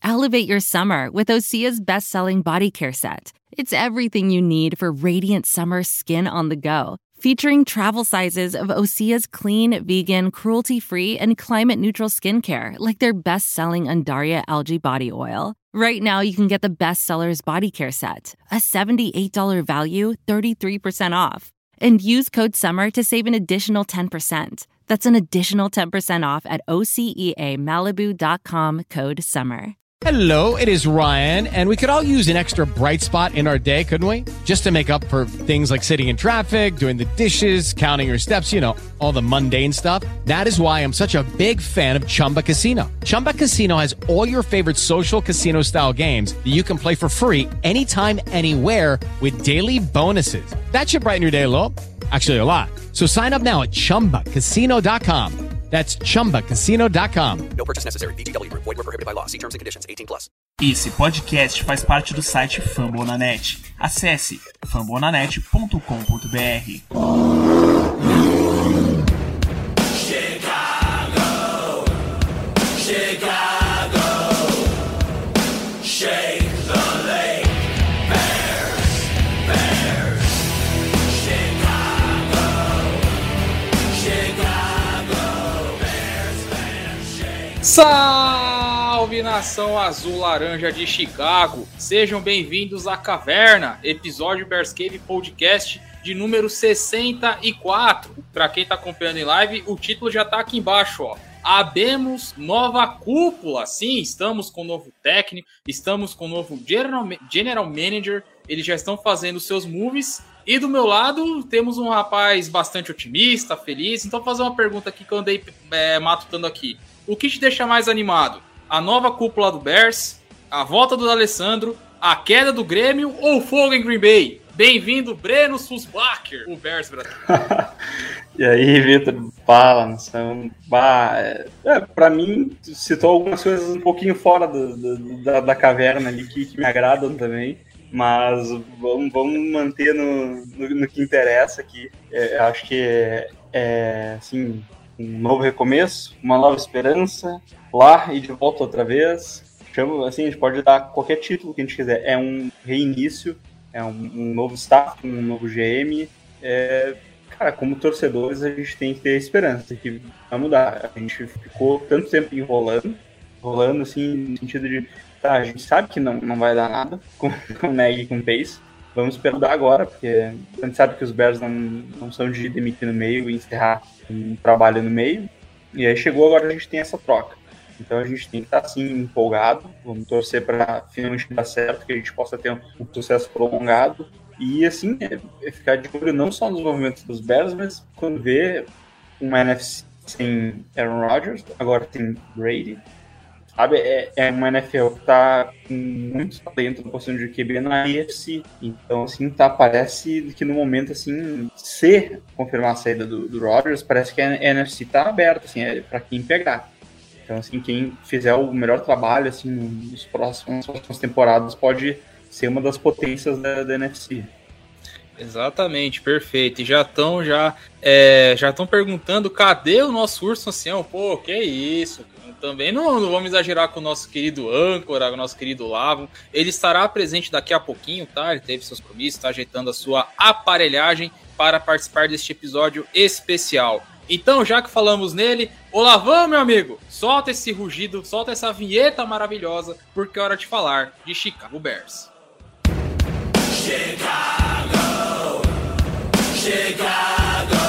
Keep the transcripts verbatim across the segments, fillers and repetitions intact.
Elevate your summer with Osea's best-selling body care set. It's everything you need for radiant summer skin on the go. Featuring travel sizes of Osea's clean, vegan, cruelty-free, and climate-neutral skincare, like their best-selling Undaria Algae Body Oil. Right now, you can get the Bestsellers Body Care Set, a seventy-eight dollars value, thirty-three percent off. And use code SUMMER to save an additional ten percent. That's an additional ten percent off at O S E A Malibu dot com, code SUMMER. Hello, it is Ryan, and we could all use an extra bright spot in our day, couldn't we? Just to make up for things like sitting in traffic, doing the dishes, counting your steps, you know, all the mundane stuff. That is why I'm such a big fan of Chumba Casino. Chumba Casino has all your favorite social casino-style games that you can play for free anytime, anywhere with daily bonuses. That should brighten your day a little. Actually, a lot. So sign up now at chumba casino dot com. That's chumba casino dot com. No purchase necessary. V G W Group. Void where prohibited by law. See terms and conditions. eighteen plus. Esse podcast faz parte do site Fambonanet. Acesse fambonanet ponto com ponto b r. Chicago, Chicago, shake the lake, Bears, Bears, Chicago, Chicago, Bears, Bears, shake. Salve, nação azul laranja de Chicago, sejam bem-vindos à Caverna, episódio Bears Cave Podcast de número sessenta e quatro. Para quem tá acompanhando em live, o título já tá aqui embaixo, ó. Abemos nova cúpula. Sim, estamos com um novo técnico, estamos com um novo general, general manager, eles já estão fazendo seus moves. E do meu lado, temos um rapaz bastante otimista, feliz. Então, vou fazer uma pergunta aqui que eu andei é, matutando aqui. O que te deixa mais animado? A nova cúpula do Bears, a volta do Alessandro, a queda do Grêmio ou o fogo em Green Bay? Bem-vindo, Breno Susbacher, o Bears Brasil. E aí, Vitor, fala, nação. Bah, é, pra mim, citou algumas coisas um pouquinho fora do, do, da, da caverna ali que, que me agradam também, mas vamos, vamos manter no, no, no que interessa aqui. É, acho que é, é assim, um novo recomeço, uma nova esperança, lá e de volta outra vez. Chamo, assim, a gente pode dar qualquer título que a gente quiser. É um reinício, é um, um novo staff, um novo G M. É, cara, como torcedores, a gente tem que ter esperança que vai mudar. A gente ficou tanto tempo enrolando, enrolando assim, no sentido de, tá, a gente sabe que não, não vai dar nada com, com o Nagy e com o Pace. Vamos esperar agora, porque a gente sabe que os Bears não, não são de demitir no meio e encerrar um trabalho no meio. E aí chegou, agora a gente tem essa troca. Então a gente tem que estar assim empolgado, vamos torcer para finalmente dar certo, que a gente possa ter um, um sucesso prolongado. E assim, é, é ficar de olho não só nos movimentos dos Bears, mas quando vê uma N F C sem Aaron Rodgers, agora tem Brady, sabe? É, é uma N F L que está com muito talento na posição de Q B na A F C. Então, assim, tá, parece que no momento, assim, se confirmar a saída do, do Rodgers, parece que a N F C tá aberta, assim, é para quem pegar. Então, assim, quem fizer o melhor trabalho, assim, nos próximos, nas próximas temporadas pode ser uma das potências da, da N F C. Exatamente, perfeito. E já estão já, é, já estão perguntando cadê o nosso urso ancião? Pô, que isso? Também não, não vamos exagerar com o nosso querido âncora, com o nosso querido Lavo. Ele estará presente daqui a pouquinho, tá? Ele teve seus compromissos, está ajeitando a sua aparelhagem para participar deste episódio especial. Então, já que falamos nele, ô Lavão, meu amigo, solta esse rugido, solta essa vinheta maravilhosa, porque é hora de falar de Chicago Bears. Chicago, Chicago.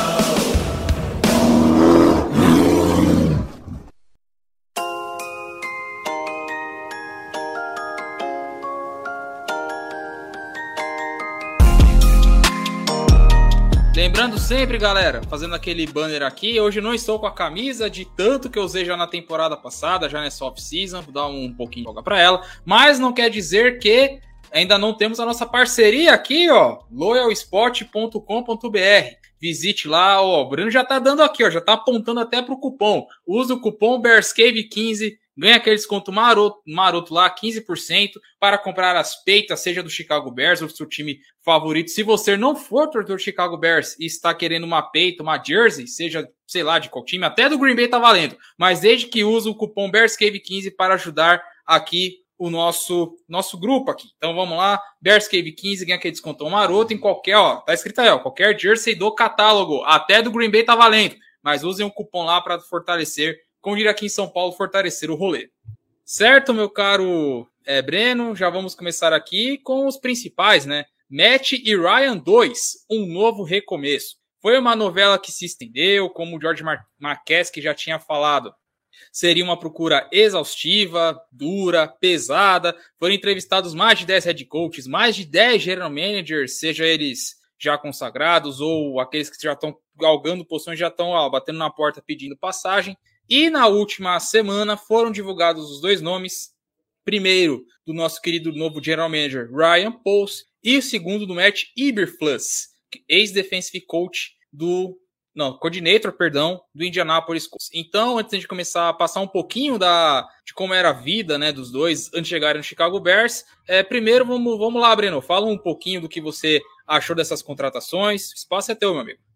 Lembrando sempre, galera, fazendo aquele banner aqui, hoje não estou com a camisa de tanto que eu usei já na temporada passada, já nessa off-season, vou dar um pouquinho de joga pra ela, mas não quer dizer que ainda não temos a nossa parceria aqui, ó, loyal sport ponto com ponto b r. Visite lá, ó, o Bruno já tá dando aqui, ó, já tá apontando até pro cupom. Usa o cupom Bears Cave quinze, ganha aquele desconto maroto, maroto lá, quinze por cento, para comprar as peitas, seja do Chicago Bears ou do seu time favorito. Se você não for torcedor do Chicago Bears e está querendo uma peita, uma jersey, seja, sei lá, de qual time, até do Green Bay tá valendo, mas desde que use o cupom Bears Cave quinze para ajudar aqui o nosso, nosso grupo aqui. Então vamos lá, Bears Cave quinze ganha aquele descontão maroto em qualquer, ó, tá escrito aí, ó, qualquer jersey do catálogo, até do Green Bay tá valendo, mas usem um cupom lá para fortalecer, como diria aqui em São Paulo, fortalecer o rolê. Certo, meu caro é, Breno, já vamos começar aqui com os principais, né? Matt e Ryan dois, um novo recomeço. Foi uma novela que se estendeu, como o George Mar- McCaskey já tinha falado. Seria uma procura exaustiva, dura, pesada. Foram entrevistados mais de dez head coaches, mais de dez general managers, seja eles já consagrados ou aqueles que já estão galgando posições, já estão ó, batendo na porta pedindo passagem. E na última semana foram divulgados os dois nomes. Primeiro, do nosso querido novo general manager Ryan Poles e o segundo do Matt Eberflus, ex-defensive coach do... Não, coordinator, perdão, do Indianapolis Colts. Então, antes de começar a passar um pouquinho da, de como era a vida, né, dos dois antes de chegarem no Chicago Bears, é, primeiro vamos, vamos lá, Breno, fala um pouquinho do que você achou dessas contratações. O espaço é teu, meu amigo.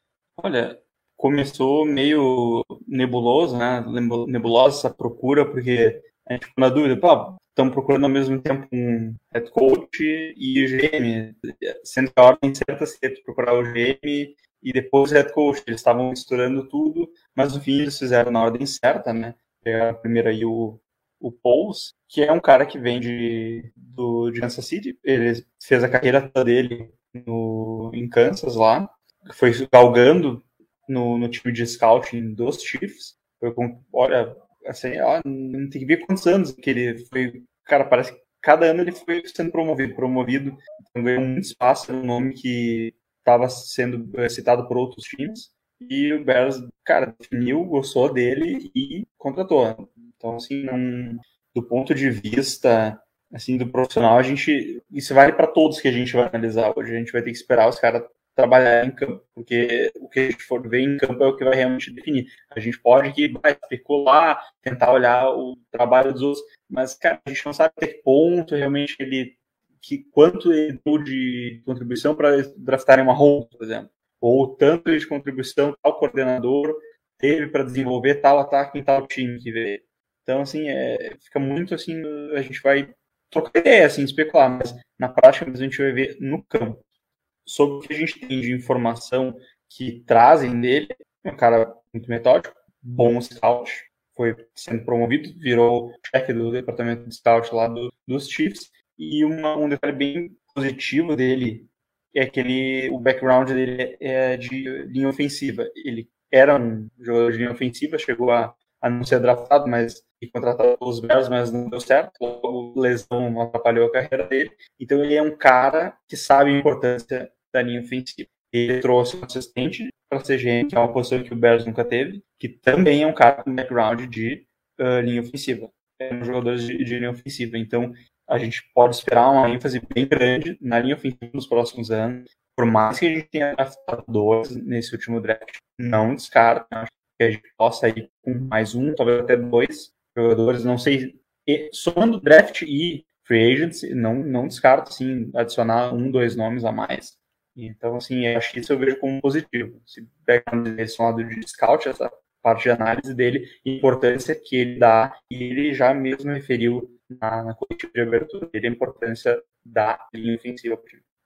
Olha, começou meio nebuloso, né? Nebulosa essa procura, porque a gente ficou na dúvida, pô, estamos procurando ao mesmo tempo um head coach e G M, sendo que a ordem certa seria procurar o G M e depois o head coach. Eles estavam misturando tudo, mas no fim eles fizeram na ordem certa, né? Pegaram primeiro aí o, o Poles, que é um cara que vem de, do, de Kansas City. Ele fez a carreira toda dele no, em Kansas lá, foi galgando no, no time de scouting dos Chiefs. Foi com, olha, assim, ó, não tem que ver quantos anos que ele foi. Cara, parece que cada ano ele foi sendo promovido, promovido, então ganhou muito espaço, era um nome que estava sendo citado por outros times, e o Bears, cara, definiu, gostou dele e contratou. Então, assim, não, do ponto de vista assim, do profissional, a gente, isso vale para todos que a gente vai analisar hoje. A gente vai ter que esperar os caras trabalhar em campo, porque o que a gente for ver em campo é o que vai realmente definir. A gente pode que vai especular, tentar olhar o trabalho dos outros, mas, cara, a gente não sabe até que ponto realmente ele, que quanto ele deu de contribuição para draftarem uma Mahomes, por exemplo, ou tanto de contribuição tal coordenador teve para desenvolver tal ataque em tal time que veio. Então, assim, é, fica muito assim, a gente vai trocar ideia, assim, especular, mas na prática a gente vai ver no campo. Sobre o que a gente tem de informação que trazem dele, é um cara muito metódico, bom scout, foi sendo promovido, virou chefe do departamento de scout lá do, dos Chiefs, e uma, um detalhe bem positivo dele é que ele, o background dele é de linha ofensiva. Ele era um jogador de linha ofensiva, chegou a, a não ser draftado, mas e contratado pelos Bears, mas não deu certo, logo lesão atrapalhou a carreira dele. Então ele é um cara que sabe a importância da linha ofensiva. Ele trouxe um assistente para C G M, que é uma posição que o Bears nunca teve, que também é um cara com background de uh, linha ofensiva. É um jogador de, de linha ofensiva. Então a gente pode esperar uma ênfase bem grande na linha ofensiva nos próximos anos. Por mais que a gente tenha draftado dois nesse último draft, não descarto. Acho que a gente possa ir com mais um, talvez até dois jogadores, não sei, e, somando draft e free agents, não, não descarto, assim, adicionar um, dois nomes a mais. Então, assim, acho que isso eu vejo como positivo. Se background desse lado de scout, essa parte de análise dele, a importância que ele dá, e ele já mesmo referiu na, na coletiva de abertura dele, a importância da linha ofensiva.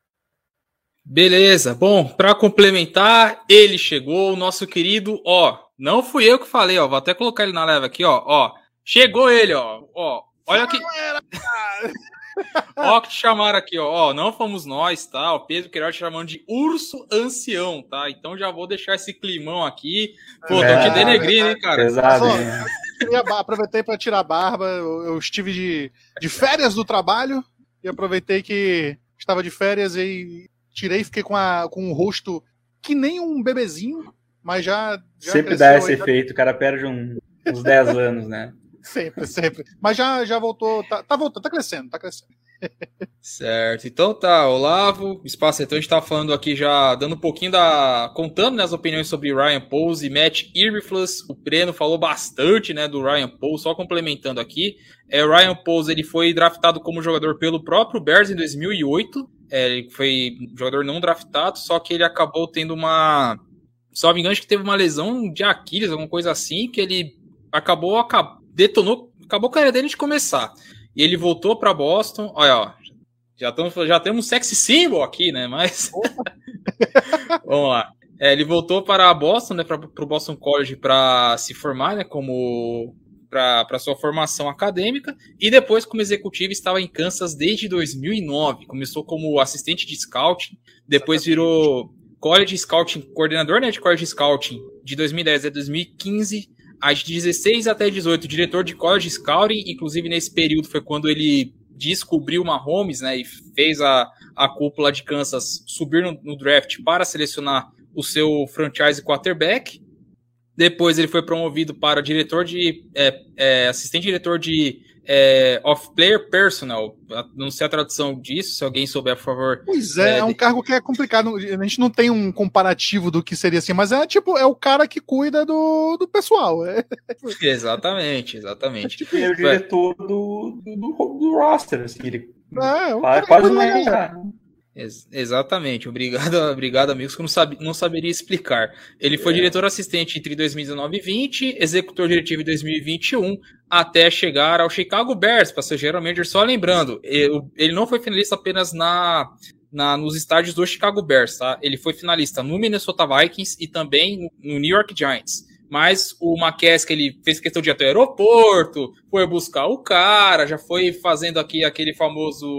Beleza, bom, para complementar, ele chegou, o nosso querido, ó, não fui eu que falei, ó, vou até colocar ele na leva aqui, ó, ó, chegou ele, ó, ó, olha que... Ó, que te chamaram aqui, ó, ó, não fomos nós, tá? O Pedro Queiroz te chamando de urso ancião, tá? Então já vou deixar esse climão aqui. Pô, é, tô te denegrindo, hein, cara? Pesado, Só, eu queria, aproveitei para tirar a barba, eu, eu estive de, de férias do trabalho e aproveitei que estava de férias e tirei e fiquei com, a, com um rosto que nem um bebezinho, mas já... já sempre dá esse já... efeito, o cara perde um, uns dez anos, né? Sempre, sempre. Mas já, já voltou, tá, tá voltando, tá crescendo, tá crescendo. Certo, então tá, Olavo, espaço então a gente tá falando aqui já, dando um pouquinho da, contando né, as opiniões sobre Ryan Poles e Matt Eberflus. O Breno falou bastante, né, do Ryan Poles, só complementando aqui, é, o Ryan Poles, ele foi draftado como jogador pelo próprio Bears em dois mil e oito, é, ele foi jogador não draftado, só que ele acabou tendo uma, só me engano, acho que teve uma lesão de Aquiles, alguma coisa assim, que ele acabou, acabou detonou, acabou a carreira dele de começar. e ele voltou para Boston. Olha, ó, já, tamo, já temos um sexy symbol aqui, né? Mas vamos lá. É, ele voltou para Boston, né? Para o Boston College para se formar, né? Como para sua formação acadêmica, e depois como executivo estava em Kansas desde dois mil e nove. Começou como assistente de scouting, depois virou college scouting, coordenador, né, de college scouting de dois mil e dez a dois mil e quinze, aí de dezesseis até dezoito, diretor de college scouting. Inclusive nesse período foi quando ele descobriu o Mahomes, né, e fez a, a cúpula de Kansas subir no, no draft para selecionar o seu franchise quarterback. Depois ele foi promovido para diretor de é, é, assistente diretor de é, of player personnel. Não sei a tradução disso, se alguém souber, por favor. Pois é, é, é um cargo que é complicado. A gente não tem um comparativo do que seria assim, mas é tipo, é o cara que cuida do, do pessoal. É. Exatamente, exatamente. Tipo, ele é o diretor do, do, do, do roster, assim, ele é, o faz quase uma é. Ex- exatamente, obrigado, obrigado amigos, que eu não, sabe, não saberia explicar. Ele foi é. diretor assistente entre dois mil e dezenove e vinte, executor diretivo em dois mil e vinte e um, até chegar ao Chicago Bears, para ser general manager. Só lembrando, ele, ele não foi finalista apenas na, na, nos estádios do Chicago Bears, tá? Ele foi finalista no Minnesota Vikings e também no, no New York Giants. Mas o McCaskey, ele fez questão de ir até o aeroporto, foi buscar o cara, já foi fazendo aqui aquele famoso...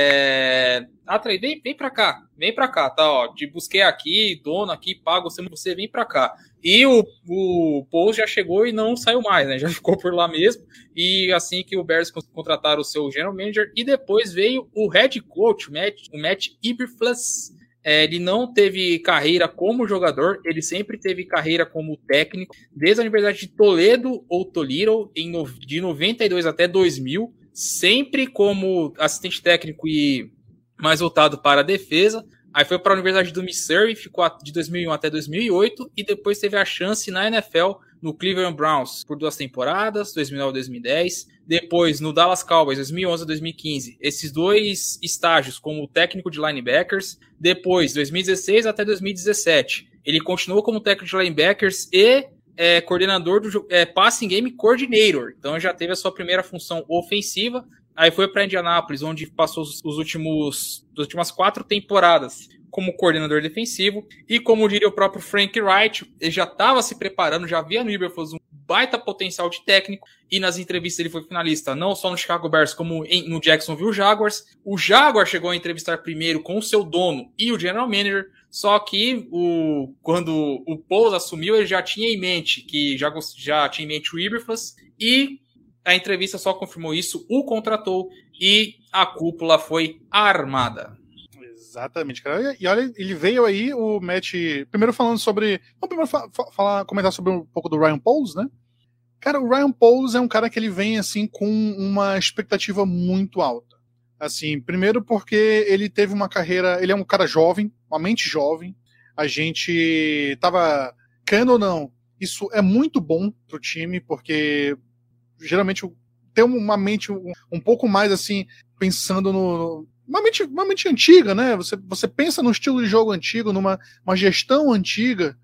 É... Ah, vem, vem pra cá, vem pra cá, tá, ó, te busquei aqui, dono aqui, pago você, você vem pra cá. E o, o Paul já chegou e não saiu mais, né, já ficou por lá mesmo, e assim que o Bears contrataram o seu general manager, e depois veio o head coach, o Matt, o Matt Eberflus. É, ele não teve carreira como jogador, ele sempre teve carreira como técnico, desde a Universidade de Toledo ou Toledo, em no, de noventa e dois até dois mil, sempre como assistente técnico e mais voltado para a defesa. Aí foi para a Universidade do Missouri, ficou de dois mil e um até dois mil e oito, e depois teve a chance na N F L no Cleveland Browns por duas temporadas, dois mil e nove a dois mil e dez, depois no Dallas Cowboys, dois mil e onze a dois mil e quinze, esses dois estágios como técnico de linebackers, depois dois mil e dezesseis até dois mil e dezessete, ele continuou como técnico de linebackers e é, coordenador do é, Passing Game Coordinator, então já teve a sua primeira função ofensiva. Aí foi para Indianápolis, onde passou os, os últimos, as últimas quatro temporadas como coordenador defensivo. E como diria o próprio Frank Wright, ele já estava se preparando, já via no Eberflus um baita potencial de técnico. E nas entrevistas ele foi finalista, não só no Chicago Bears, como em, no Jacksonville Jaguars. O Jaguar chegou a entrevistar primeiro com o seu dono e o general manager. Só que o, quando o Pauls assumiu, ele já tinha em mente que já, já tinha em mente o Eberflus. E a entrevista só confirmou isso, o contratou e a cúpula foi armada. Exatamente, cara. E olha, ele veio aí, o Matt... Primeiro falando sobre... Vamos primeiro fa- falar, comentar sobre um pouco do Ryan Pauls, né? Cara, o Ryan Pauls é um cara que ele vem, assim, com uma expectativa muito alta. Assim, primeiro porque ele teve uma carreira... Ele é um cara jovem, uma mente jovem. A gente tava... Querendo ou não, isso é muito bom pro time, porque... geralmente tem uma mente um, um pouco mais assim, pensando no... Uma mente, uma mente antiga, né? Você, você pensa no estilo de jogo antigo, numa uma gestão antiga,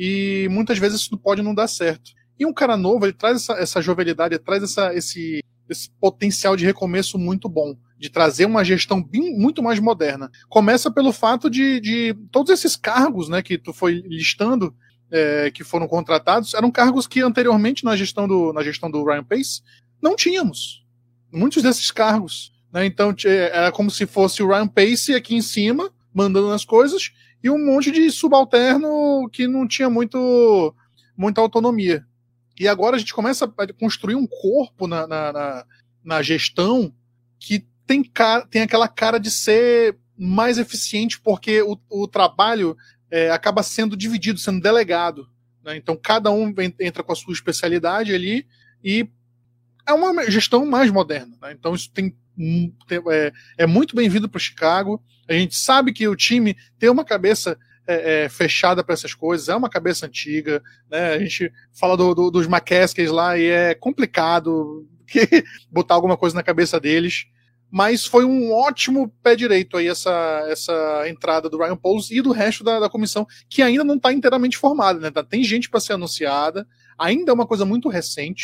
e muitas vezes isso pode não dar certo. E um cara novo, ele traz essa, essa jovialidade, ele traz essa, esse, esse potencial de recomeço muito bom, de trazer uma gestão bem, muito mais moderna. Começa pelo fato de, de todos esses cargos, né, que tu foi listando, É, que foram contratados, eram cargos que anteriormente na gestão do, na gestão do Ryan Pace não tínhamos. Muitos desses cargos. Né? Então era como se fosse o Ryan Pace aqui em cima, mandando as coisas, e um monte de subalterno que não tinha muito, muita autonomia. E agora a gente começa a construir um corpo na, na, na, na gestão que tem, cara, tem aquela cara de ser mais eficiente, porque o, o trabalho É, acaba sendo dividido, sendo delegado. Né? Então cada um entra com a sua especialidade ali e é uma gestão mais moderna. Né? Então isso tem, tem, é, é muito bem-vindo para Chicago. A gente sabe que o time tem uma cabeça é, é, fechada para essas coisas, é uma cabeça antiga. Né? A gente fala do, do, dos McCaskeys lá e é complicado que, botar alguma coisa na cabeça deles. Mas foi um ótimo pé direito aí essa, essa entrada do Ryan Pauls e do resto da, da comissão, que ainda não está inteiramente formada, né? Tem gente para ser anunciada, ainda é uma coisa muito recente,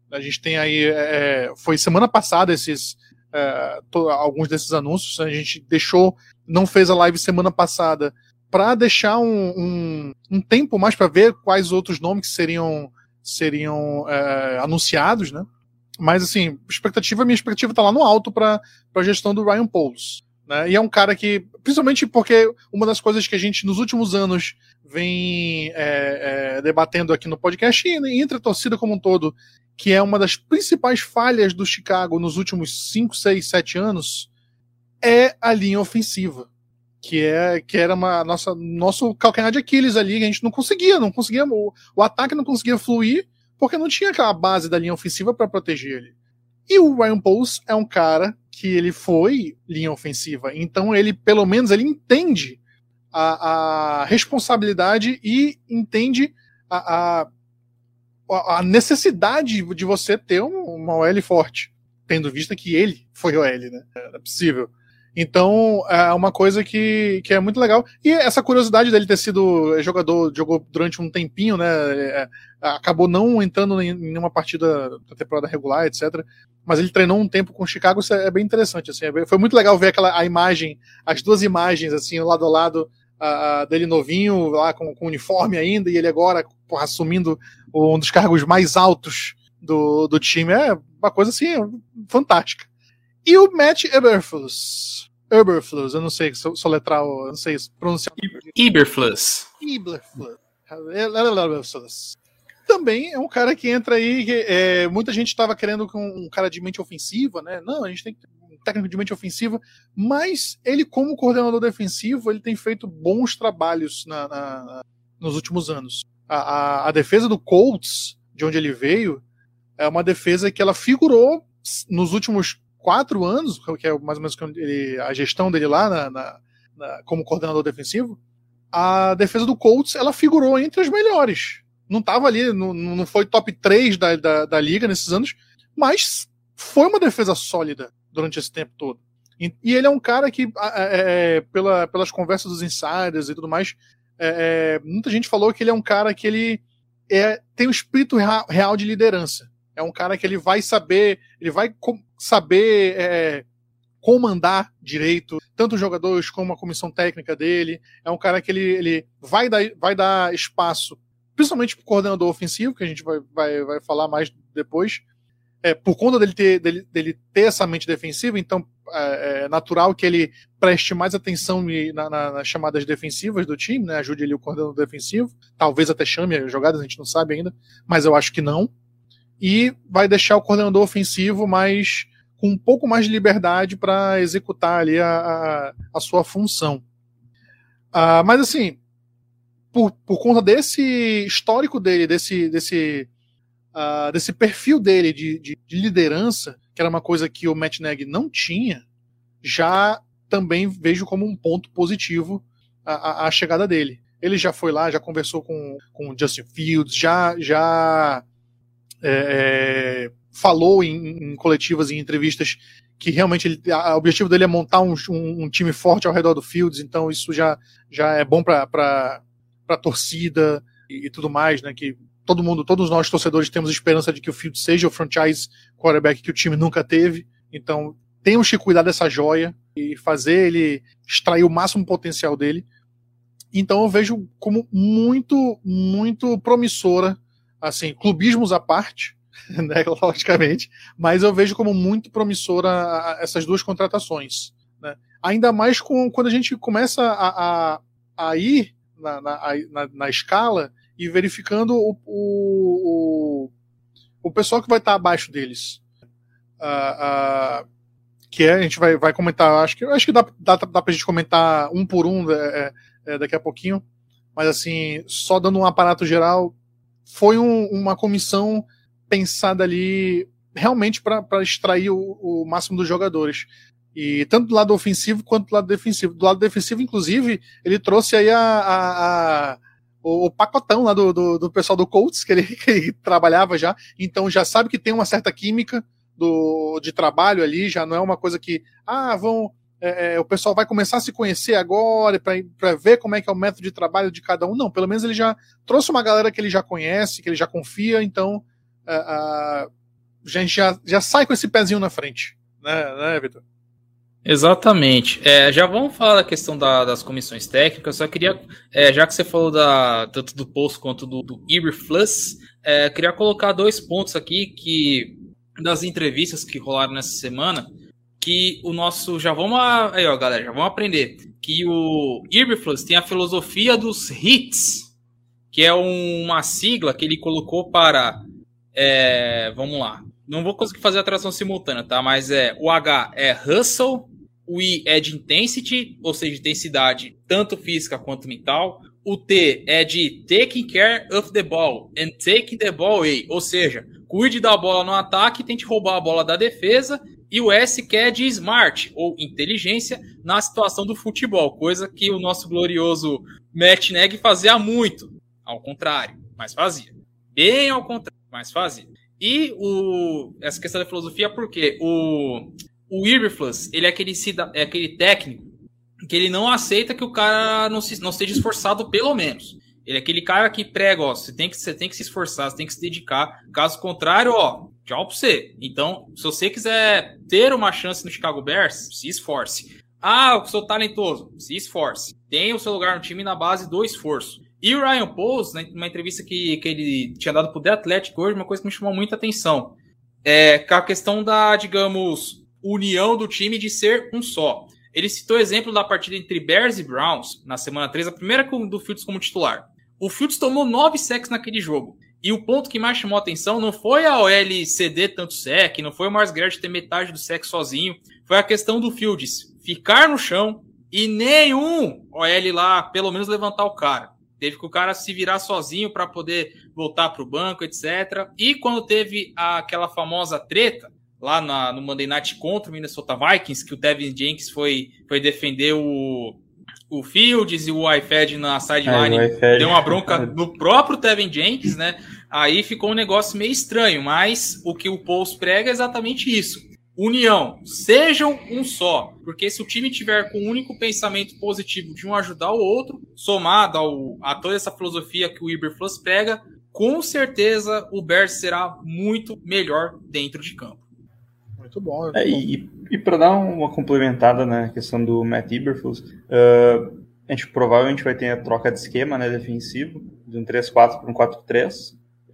A gente tem aí, é, foi semana passada esses, é, to, alguns desses anúncios, a gente deixou, não fez a live semana passada para deixar um, um, um tempo mais para ver quais outros nomes seriam, seriam é, anunciados, né? Mas assim, expectativa, minha expectativa tá lá no alto para a gestão do Ryan Poles, né? E é um cara que, principalmente porque uma das coisas que a gente nos últimos anos vem é, é, debatendo aqui no podcast e entre a torcida como um todo, que é uma das principais falhas do Chicago nos últimos cinco, seis, sete anos, é a linha ofensiva, que, é, que era uma, nossa, nosso calcanhar de Aquiles ali, que a gente não conseguia, não conseguia o, o ataque não conseguia fluir, porque não tinha aquela base da linha ofensiva para proteger ele. E o Ryan Poles é um cara que ele foi linha ofensiva, então ele, pelo menos, ele entende a, a responsabilidade e entende a, a, a necessidade de você ter uma O L forte, tendo visto que ele foi O L, né? É possível. Então, é uma coisa que, que é muito legal. E essa curiosidade dele ter sido jogador, jogou durante um tempinho, né? É, acabou não entrando em nenhuma partida da temporada regular, etcétera. Mas ele treinou um tempo com o Chicago, isso é bem interessante. Assim, foi muito legal ver aquela, a imagem, as duas imagens, assim, lado a lado, a, a dele novinho, lá com, com uniforme ainda, e ele agora porra, assumindo um dos cargos mais altos do, do time. É uma coisa, assim, fantástica. E o Matt Eberflus. Eberflus, eu não sei soletrar, eu não sei pronunciar. Eberflus. Eberflus. Também é um cara que entra aí, que, é, muita gente estava querendo com um cara de mente ofensiva, né? Não, a gente tem um técnico de mente ofensiva, mas ele, como coordenador defensivo, ele tem feito bons trabalhos na, na, nos últimos anos. A, a, a defesa do Colts, de onde ele veio, é uma defesa que ela figurou nos últimos quatro anos, que é mais ou menos ele, a gestão dele lá na, na, na, como coordenador defensivo. A defesa do Colts, ela figurou entre as melhores. Não estava ali, não, não foi top três da, da, da liga nesses anos, mas foi uma defesa sólida durante esse tempo todo. E, e ele é um cara que, é, pela, pelas conversas dos insiders e tudo mais, é, muita gente falou que ele é um cara que ele é, tem um espírito real de liderança. É um cara que ele vai saber, ele vai com, saber é, comandar direito, tanto os jogadores como a comissão técnica dele. É um cara que ele, ele vai, dar, vai dar espaço, principalmente para o coordenador ofensivo, que a gente vai, vai, vai falar mais depois, é, por conta dele ter, dele, dele ter essa mente defensiva, então é, é natural que ele preste mais atenção na, na, nas chamadas defensivas do time, né, ajude ele o coordenador defensivo, talvez até chame as jogadas, a gente não sabe ainda, mas eu acho que não, e vai deixar o coordenador ofensivo mais, com um pouco mais de liberdade para executar ali a, a, a sua função. Ah, mas assim, Por, por conta desse histórico dele, desse, desse, uh, desse perfil dele de, de, de liderança, que era uma coisa que o Matt Nagy não tinha, já também vejo como um ponto positivo a, a, a chegada dele. Ele já foi lá, já conversou com, com o Justin Fields, já, já é, é, falou em, em coletivas e em entrevistas que realmente ele, a, o objetivo dele é montar um, um, um time forte ao redor do Fields, então isso já, já é bom para para a torcida e, e tudo mais, né, que todo mundo, todos nós torcedores temos esperança de que o Fields seja o franchise quarterback que o time nunca teve, então temos que cuidar dessa joia e fazer ele extrair o máximo potencial dele. Então eu vejo como muito, muito promissora, assim, clubismos à parte, né, logicamente, mas eu vejo como muito promissora essas duas contratações, né? Ainda mais com, quando a gente começa a, a, a ir Na, na, na, na escala e verificando o, o, o, o pessoal que vai estar abaixo deles. Uh, uh, que é, a gente vai, vai comentar, acho que, acho que dá, dá, dá pra gente comentar um por um é, é, daqui a pouquinho, mas assim, só dando um aparato geral, foi um, uma comissão pensada ali realmente para extrair o, o máximo dos jogadores. E tanto do lado ofensivo quanto do lado defensivo. Do lado defensivo, inclusive, ele trouxe aí a, a, a, o, o pacotão lá do, do, do pessoal do Colts, que ele, que ele trabalhava já. Então já sabe que tem uma certa química do, de trabalho ali, já não é uma coisa que, ah, vão, é, é, o pessoal vai começar a se conhecer agora para ver como é que é o método de trabalho de cada um. Não, pelo menos ele já trouxe uma galera que ele já conhece, que ele já confia, então... É, é, a gente já, já sai com esse pezinho na frente, né, né Vitor? Exatamente. É, já vamos falar da questão da, das comissões técnicas. Só queria, é, já que você falou da, tanto do Post quanto do, do Eberflus, é, queria colocar dois pontos aqui que das entrevistas que rolaram nessa semana, que o nosso, já vamos, a, aí ó galera, já vamos aprender, que o Eberflus tem a filosofia dos hits, que é um, uma sigla que ele colocou para, é, vamos lá, não vou conseguir fazer a tradução simultânea, tá? Mas é, o H é hustle, o I é de intensity, ou seja, intensidade tanto física quanto mental. O T é de taking care of the ball and taking the ball away, ou seja, cuide da bola no ataque e tente roubar a bola da defesa. E o S que é de smart, ou inteligência, na situação do futebol, coisa que o nosso glorioso Matt Nagy fazia muito, ao contrário, mas fazia. Bem ao contrário, mas fazia. E o, essa questão da filosofia, porque o, o Eberflus, ele é aquele, é aquele técnico que ele não aceita que o cara não, se, não esteja esforçado, pelo menos. Ele é aquele cara que prega, ó, você tem que, você tem que se esforçar, você tem que se dedicar. Caso contrário, ó, tchau pra você. Então, se você quiser ter uma chance no Chicago Bears, se esforce. Ah, eu sou talentoso, se esforce. Tenha o seu lugar no time na base do esforço. E o Ryan Poles, numa entrevista que, que ele tinha dado pro The Athletic hoje, uma coisa que me chamou muita atenção. É a questão da, digamos, união do time de ser um só. Ele citou o exemplo da partida entre Bears e Browns, na semana três, a primeira do Fields como titular. O Fields tomou nove sacks naquele jogo. E o ponto que mais chamou a atenção não foi a O L ceder tanto sack, não foi o Myles Garrett ter metade do sack sozinho, foi a questão do Fields ficar no chão e nenhum O L lá, pelo menos, levantar o cara. Teve que o cara se virar sozinho para poder voltar para o banco, etcétera. E quando teve aquela famosa treta, lá na, no Monday Night contra o Minnesota Vikings, que o Tevin Jenkins foi, foi defender o, o Fields e o iFed na sideline, é, deu uma bronca no próprio Tevin Jenkins, né? Aí ficou um negócio meio estranho, mas o que o Post prega é exatamente isso. União, sejam um só, porque se o time tiver com um único pensamento positivo de um ajudar o outro, somado ao, a toda essa filosofia que o Eberflus prega, com certeza o Bears será muito melhor dentro de campo. Muito bom. Muito é, bom. E, e para dar uma complementada na questão do Matt Eberflus, uh, a gente provavelmente vai ter a troca de esquema, né, defensivo, de um três quatro para um quatro três.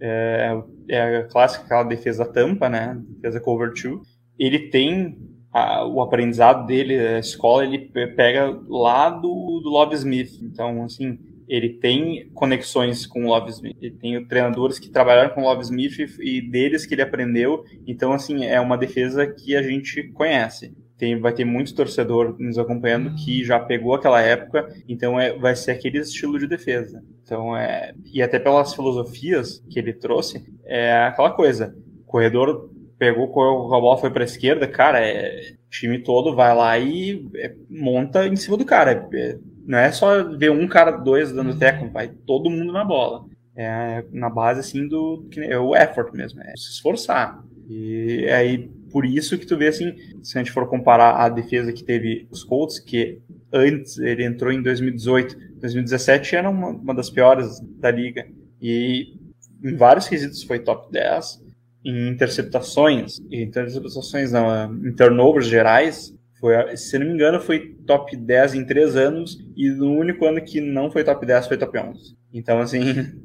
É, é a clássica, aquela defesa tampa, né, defesa cover two. Ele tem a, o aprendizado dele, a escola, ele pega lá do, do Love Smith. Então, assim, ele tem conexões com o Love Smith. Ele tem treinadores que trabalharam com o Love Smith e, e deles que ele aprendeu. Então, assim, é uma defesa que a gente conhece. Tem, vai ter muito torcedor nos acompanhando que já pegou aquela época, então é, vai ser aquele estilo de defesa. Então, é, e até pelas filosofias que ele trouxe, é aquela coisa, corredor pegou a bola, foi para a esquerda, cara, é, o time todo vai lá e é, monta em cima do cara. É, não é só ver um cara, dois dando teco, vai todo mundo na bola. É na base, assim, do é o effort mesmo, é se esforçar. E é aí por isso que tu vê, assim, se a gente for comparar a defesa que teve os Colts, que antes ele entrou em dois mil e dezoito, dois mil e dezessete era uma, uma das piores da liga. E em vários quesitos foi top dez. Em interceptações, em interceptações não, em turnovers gerais, foi, se não me engano, foi top dez em três anos, e no único ano que não foi top dez foi top onze. Então, assim,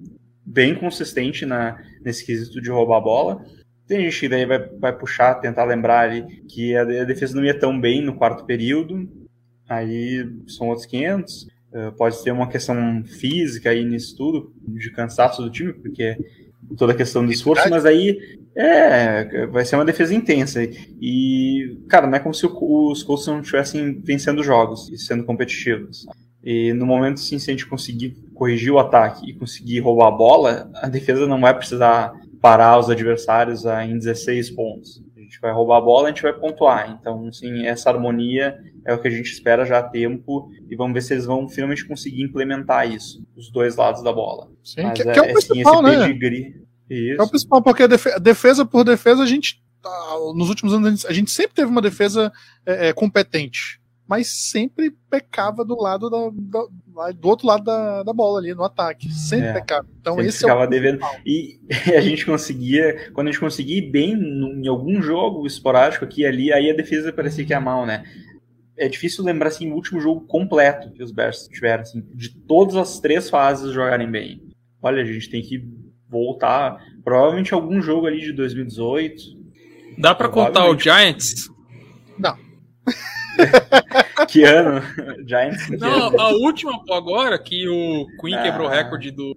bem consistente na, nesse quesito de roubar a bola. Tem gente que daí vai, vai puxar, tentar lembrar ali que a, a defesa não ia tão bem no quarto período, aí são outros quinhentos. Uh, pode ter uma questão física aí nisso tudo, de cansaço do time, porque toda a questão do esforço, mas aí é, vai ser uma defesa intensa. E, cara, não é como se os Colts não estivessem vencendo jogos e sendo competitivos. E no momento, assim, se a gente conseguir corrigir o ataque e conseguir roubar a bola, a defesa não vai precisar parar os adversários em dezesseis pontos. A gente vai roubar a bola, a gente vai pontuar. Então, assim, essa harmonia é o que a gente espera já há tempo, e vamos ver se eles vão finalmente conseguir implementar isso, os dois lados da bola. Sim, mas que, é, que é o é, principal, sim, né? Pedigree. Isso. É o principal, porque a defesa, defesa por defesa, a gente, nos últimos anos, a gente sempre teve uma defesa é, é, competente. mas sempre pecava do lado da, da- do outro lado da, da bola ali, no ataque. Sempre É. pecava. Então Sempre esse ficava é o devendo. E a gente conseguia, quando a gente conseguia ir bem no- em algum jogo esporádico aqui e ali, aí a defesa parecia que ia mal, né? É difícil lembrar assim, o último jogo completo que os Bears tiveram, assim, de todas as três fases jogarem bem. Olha, a gente tem que voltar, provavelmente algum jogo ali de dois mil e dezoito. Dá pra contar o Provavelmente. Giants? Não. Que ano? Giants? que Não, ano? a última pô, agora que o Queen Ah. quebrou o recorde do.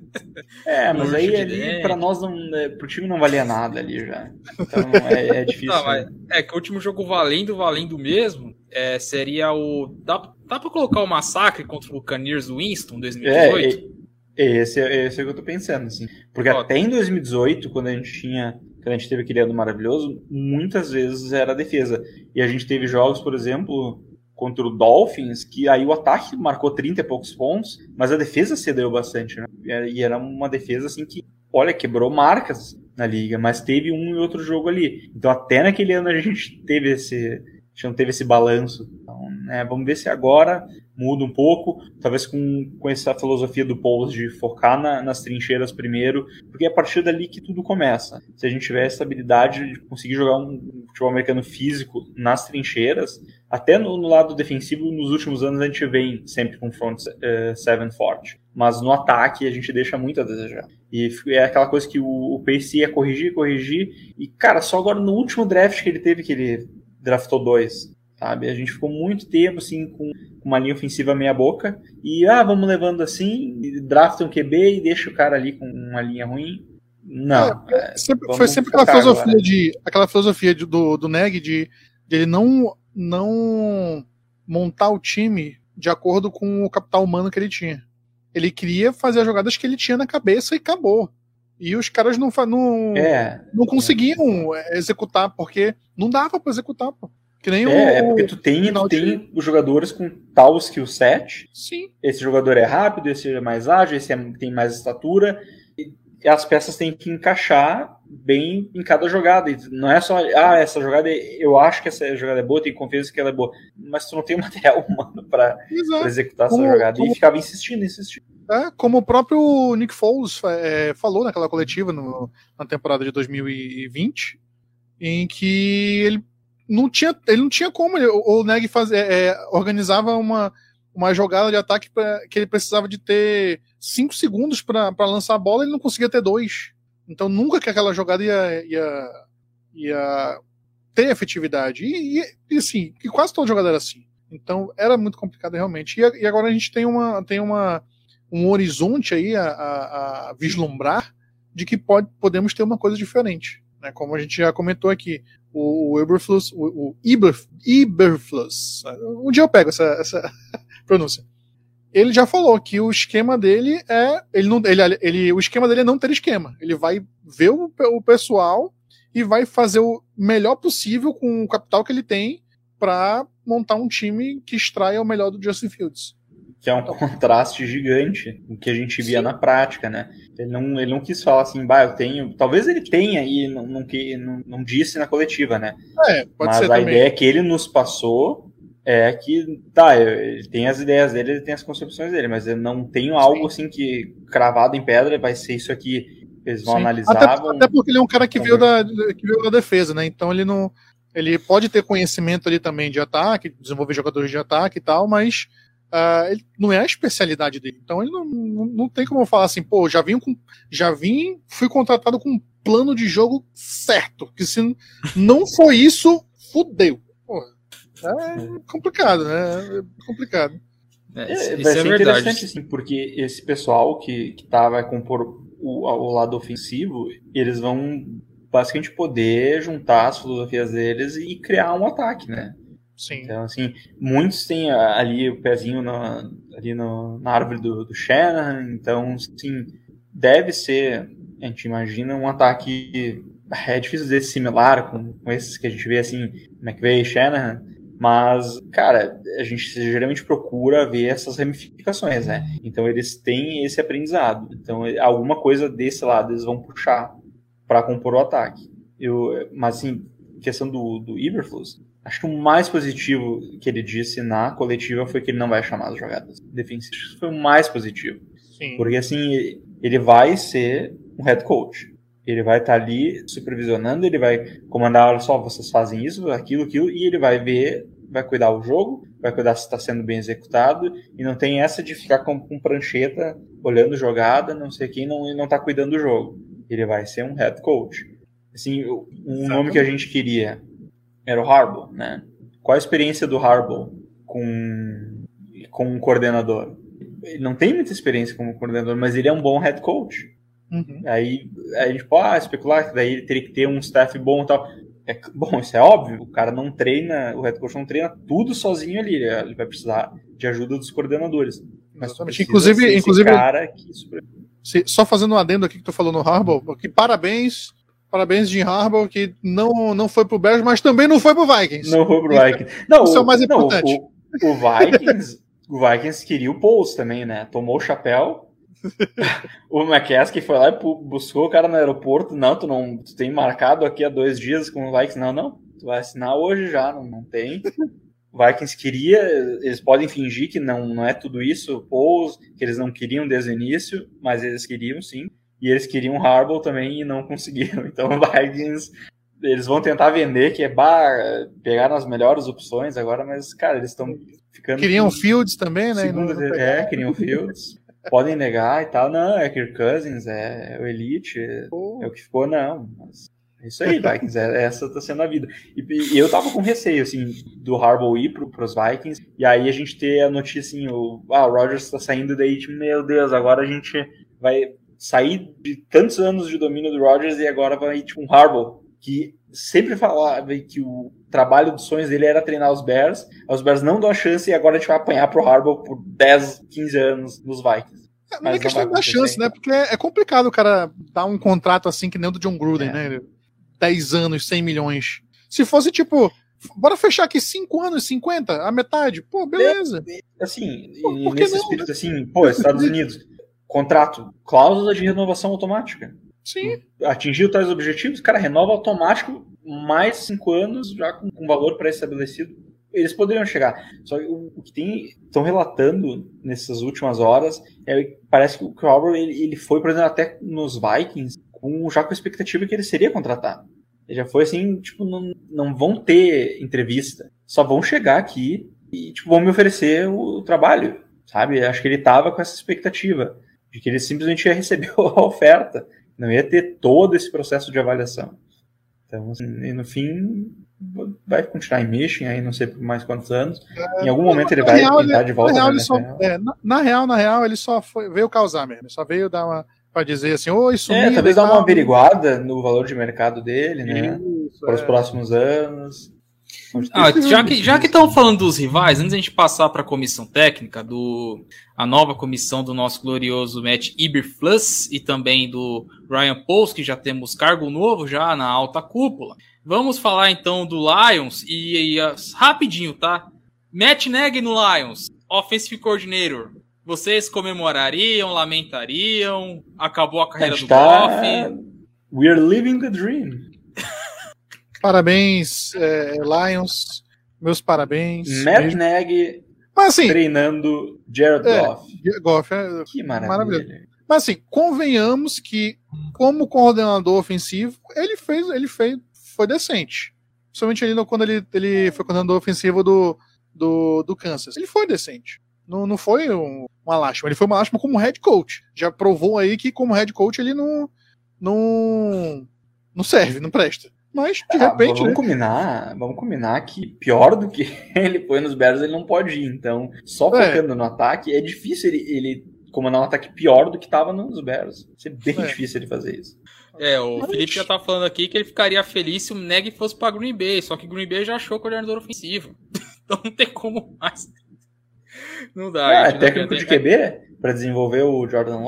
É, mas Urso aí de ali dente. pra nós, não, é, pro time não valia nada ali já. Então é, é difícil. Não, mas é que o último jogo valendo, valendo mesmo, é, seria o. Dá, dá pra colocar o massacre contra o Buccaneers Winston dois mil e dezoito? É, é, esse, é, esse é o que eu tô pensando, assim. Porque Ó. até em dois mil e dezoito, quando a gente tinha. Quando a gente teve aquele ano maravilhoso, muitas vezes era a defesa. E a gente teve jogos, por exemplo, contra o Dolphins, que aí o ataque marcou trinta e poucos pontos, mas a defesa cedeu bastante, né? E era uma defesa assim que, olha, quebrou marcas na liga, mas teve um e outro jogo ali. Então até naquele ano a gente teve esse. A gente não teve esse balanço. Então, né, vamos ver se agora muda um pouco, talvez com, com essa filosofia do Paulo de focar na, nas trincheiras primeiro, porque é a partir dali que tudo começa. Se a gente tiver essa habilidade de conseguir jogar um futebol americano físico nas trincheiras, até no, no lado defensivo, nos últimos anos a gente vem sempre com front uh, seven forte, mas no ataque a gente deixa muito a desejar. E é aquela coisa que o, o Pace ia corrigir, corrigir, e cara, só agora no último draft que ele teve, que ele draftou dois, sabe? A gente ficou muito tempo assim com uma linha ofensiva meia boca e ah, vamos levando assim, drafta um Q B e deixa o cara ali com uma linha ruim. Não. É, sempre- vamos foi sempre aquela focar filosofia agora. de aquela filosofia de- do, do Neg de, de ele não não montar o time de acordo com o capital humano que ele tinha. Ele queria fazer as jogadas que ele tinha na cabeça e acabou. E os caras não fa- não, É, não conseguiam é, executar porque não dava pra executar, pô. Que nem o é, é porque tu tem, tu final de- tem os jogadores com tal skill set. Sim. Esse jogador é rápido, esse é mais ágil, esse é- tem mais estatura. E as peças têm que encaixar bem em cada jogada. E não é só, ah, essa jogada, eu acho que essa jogada é boa, tenho confiança que ela é boa. Mas tu não tem o material humano pra, Exato. pra executar essa Como- jogada. como- E ficava insistindo, insistindo. É, como o próprio Nick Foles é, falou naquela coletiva no- na temporada de dois mil e vinte, em que ele não tinha, ele não tinha como, ele, o Neg faz, é, é, organizava uma, uma jogada de ataque pra, que ele precisava de ter cinco segundos para lançar a bola, ele não conseguia ter dois. Então nunca que aquela jogada ia, ia, ia ter efetividade. E, e, e assim, e quase toda jogada era assim. Então era muito complicado realmente. E, e agora a gente tem uma, tem uma um horizonte aí a, a, a vislumbrar de que pode, podemos ter uma coisa diferente, né? Como a gente já comentou aqui, o, o Eberflus, o, o Eber, Eberflus, um dia eu pego essa, essa pronúncia. Ele já falou que o esquema dele é, ele não, ele, ele, o esquema dele é não ter esquema. Ele vai ver o, o pessoal e vai fazer o melhor possível com o capital que ele tem para montar um time que extraia o melhor do Justin Fields. Que é um contraste gigante com o que a gente via Sim. na prática, né? Ele não, ele não quis falar assim, bah, eu tenho. Talvez ele tenha e não, não, que- não, não disse na coletiva, né? É, pode Mas ser a também. ideia que ele nos passou é que, tá, ele tem as ideias dele, ele tem as concepções dele, mas eu não tenho algo assim que cravado em pedra, vai ser isso aqui. Eles vão Sim. analisar. Até, vão- até porque ele é um cara que vão veio, ver. da, que veio da defesa, né? Então ele não. Ele pode ter conhecimento ali também de ataque, desenvolver jogadores de ataque e tal, mas ah, ele não é a especialidade dele. Então ele não, não, não tem como falar assim, pô, já vim com. Já vim, fui contratado com um plano de jogo certo. Que se não foi isso, fudeu. Pô, é complicado, né? É complicado. É, É, isso, vai isso é ser verdade. interessante, assim, porque esse pessoal que, que tá, vai compor o, o lado ofensivo, eles vão basicamente poder juntar as filosofias deles e criar um ataque, né? Sim. Então, assim, muitos têm ali o pezinho na, ali no, na árvore do, do Shanahan, então, assim, deve ser, a gente imagina, um ataque, é difícil dizer similar com, com esses que a gente vê, assim, McVay e Shanahan, mas, cara, a gente geralmente procura ver essas ramificações, né? Então, eles têm esse aprendizado. Então, alguma coisa desse lado eles vão puxar para compor o ataque. Eu, mas, assim, questão do, do Eberflus, Acho que o mais positivo que ele disse na coletiva foi que ele não vai chamar as jogadas defensivas. Isso foi o mais positivo. Sim. Porque assim, ele vai ser um head coach. Ele vai estar ali supervisionando, ele vai comandar, olha só, vocês fazem isso, aquilo, aquilo, e ele vai ver, vai cuidar do jogo, vai cuidar se está sendo bem executado, e não tem essa de ficar com, com prancheta, olhando jogada, não sei quem, não, e não está cuidando do jogo. Ele vai ser um head coach. Assim, um nome que a gente queria era o Harbaugh, né? Qual a experiência do Harbaugh com, com um coordenador? Ele não tem muita experiência como coordenador, mas ele é um bom head coach. Uhum. Aí, aí a gente pode ah, especular que daí ele teria que ter um staff bom e tal. É, bom, isso é óbvio. O cara não treina, o head coach não treina tudo sozinho ali. Ele vai precisar de ajuda dos coordenadores. Mas inclusive, inclusive cara que super... se, só fazendo um adendo aqui que tu falou no Harbaugh, que parabéns, parabéns Jim Harbaugh, que não, não foi pro Bears, mas também não foi pro Vikings. Não foi pro Vikings. Não, isso o, é o mais não, importante. O, o Vikings, o Vikings queria o Poles também, né? Tomou o chapéu. O McCaskey foi lá e buscou o cara no aeroporto. Não, tu não tu tem marcado aqui há dois dias com o Vikings. Não, não, tu vai assinar hoje já, não, não tem. O Vikings queria, eles podem fingir que não, não é tudo isso, ou que eles não queriam desde o início, mas eles queriam sim, e eles queriam o Harbaugh também e não conseguiram. Então o Vikings, eles vão tentar vender que é bar, pegaram as melhores opções agora, mas cara, eles estão ficando... Queriam Fields também, né? Segundo, não, não é, queriam Fields. Podem negar e tal, não, é Kirk Cousins, é o Elite, é, é o que ficou, não, mas é isso aí, Vikings, é, essa tá sendo a vida. E, e eu tava com receio, assim, do Harbaugh ir pro, pros Vikings, e aí a gente ter a notícia, assim, o, ah, o Rodgers tá saindo daí, tipo, meu Deus, agora a gente vai sair de tantos anos de domínio do Rodgers e agora vai, tipo, um Harbaugh, que sempre falava que o trabalho dos sonhos dele era treinar os Bears, os Bears não dão a chance e agora a gente vai apanhar pro Harbaugh por dez, quinze anos nos Vikings. É, não é questão de dar chance, né? Porque é complicado o cara dar um contrato assim que nem o do John Gruden, é. né? dez anos, cem milhões. Se fosse tipo, bora fechar aqui cinco anos, cinquenta, a metade, pô, beleza. É, assim, pô, e nesse não, espírito, né? assim, pô, Estados Unidos, contrato, cláusula de renovação automática. Sim. Atingiu tais objetivos, cara, renova automático, mais cinco anos, já com, com valor pré-estabelecido. Eles poderiam chegar. Só que o, o que tem, estão relatando nessas últimas horas, é, parece que o Harbaugh, ele, ele foi, por exemplo, até nos Vikings, com, já com a expectativa que ele seria contratado. Ele já foi assim, tipo, não, não vão ter entrevista. Só vão chegar aqui e, tipo, vão me oferecer o, o trabalho, sabe? Acho que ele tava com essa expectativa de que ele simplesmente ia receber a oferta. Não ia ter todo esse processo de avaliação. Então, assim, e no fim, vai continuar em Michigan, aí não sei por mais quantos anos. É, em algum momento ele vai real, tentar de volta. Na real, na, só, é, na, na real, na real, ele só foi, veio causar mesmo. Ele só veio dar uma... Pra dizer assim, oi, sumiu. É, talvez dar uma averiguada no valor de mercado dele, né? Isso, para os é. próximos anos. Ah, já que já que estão falando dos rivais, antes da gente passar para a comissão técnica, do, a nova comissão do nosso glorioso Matt Eberflus e também do Ryan Poles, que já temos cargo novo já na alta cúpula. Vamos falar então do Lions e, e uh, rapidinho, tá? Matt Nagy no Lions, Offensive Coordinator. Vocês comemorariam, lamentariam? Acabou a carreira do Goff? We are living the dream. Parabéns, é, Lions. Meus parabéns. Matt mesmo. Nagy Mas, assim, treinando Jared é, Goff. Goff é, que maravilha. Mas assim, convenhamos que, como coordenador ofensivo, ele fez, ele fez, foi decente. Principalmente ali no, quando ele, ele foi coordenador ofensivo do, do, do Kansas. Ele foi decente. Não, não foi um, uma lástima. Ele foi uma lástima como head coach. Já provou aí que como head coach ele não, não, não serve, não presta. Mas, de ah, repente... Vamos né? combinar, vamos combinar que pior do que ele foi nos Bears, ele não pode ir. Então, só focando é. no ataque, é difícil ele, ele comandar um ataque pior do que estava nos Bears. Vai ser bem é. difícil ele fazer isso. É, o Mas... Felipe já tá falando aqui que ele ficaria feliz se o Nagy fosse pra Green Bay, só que Green Bay já achou coordenador ofensivo. Então não tem como mais... Não dá. Ah, é técnico de Q B para desenvolver o Jordan Love?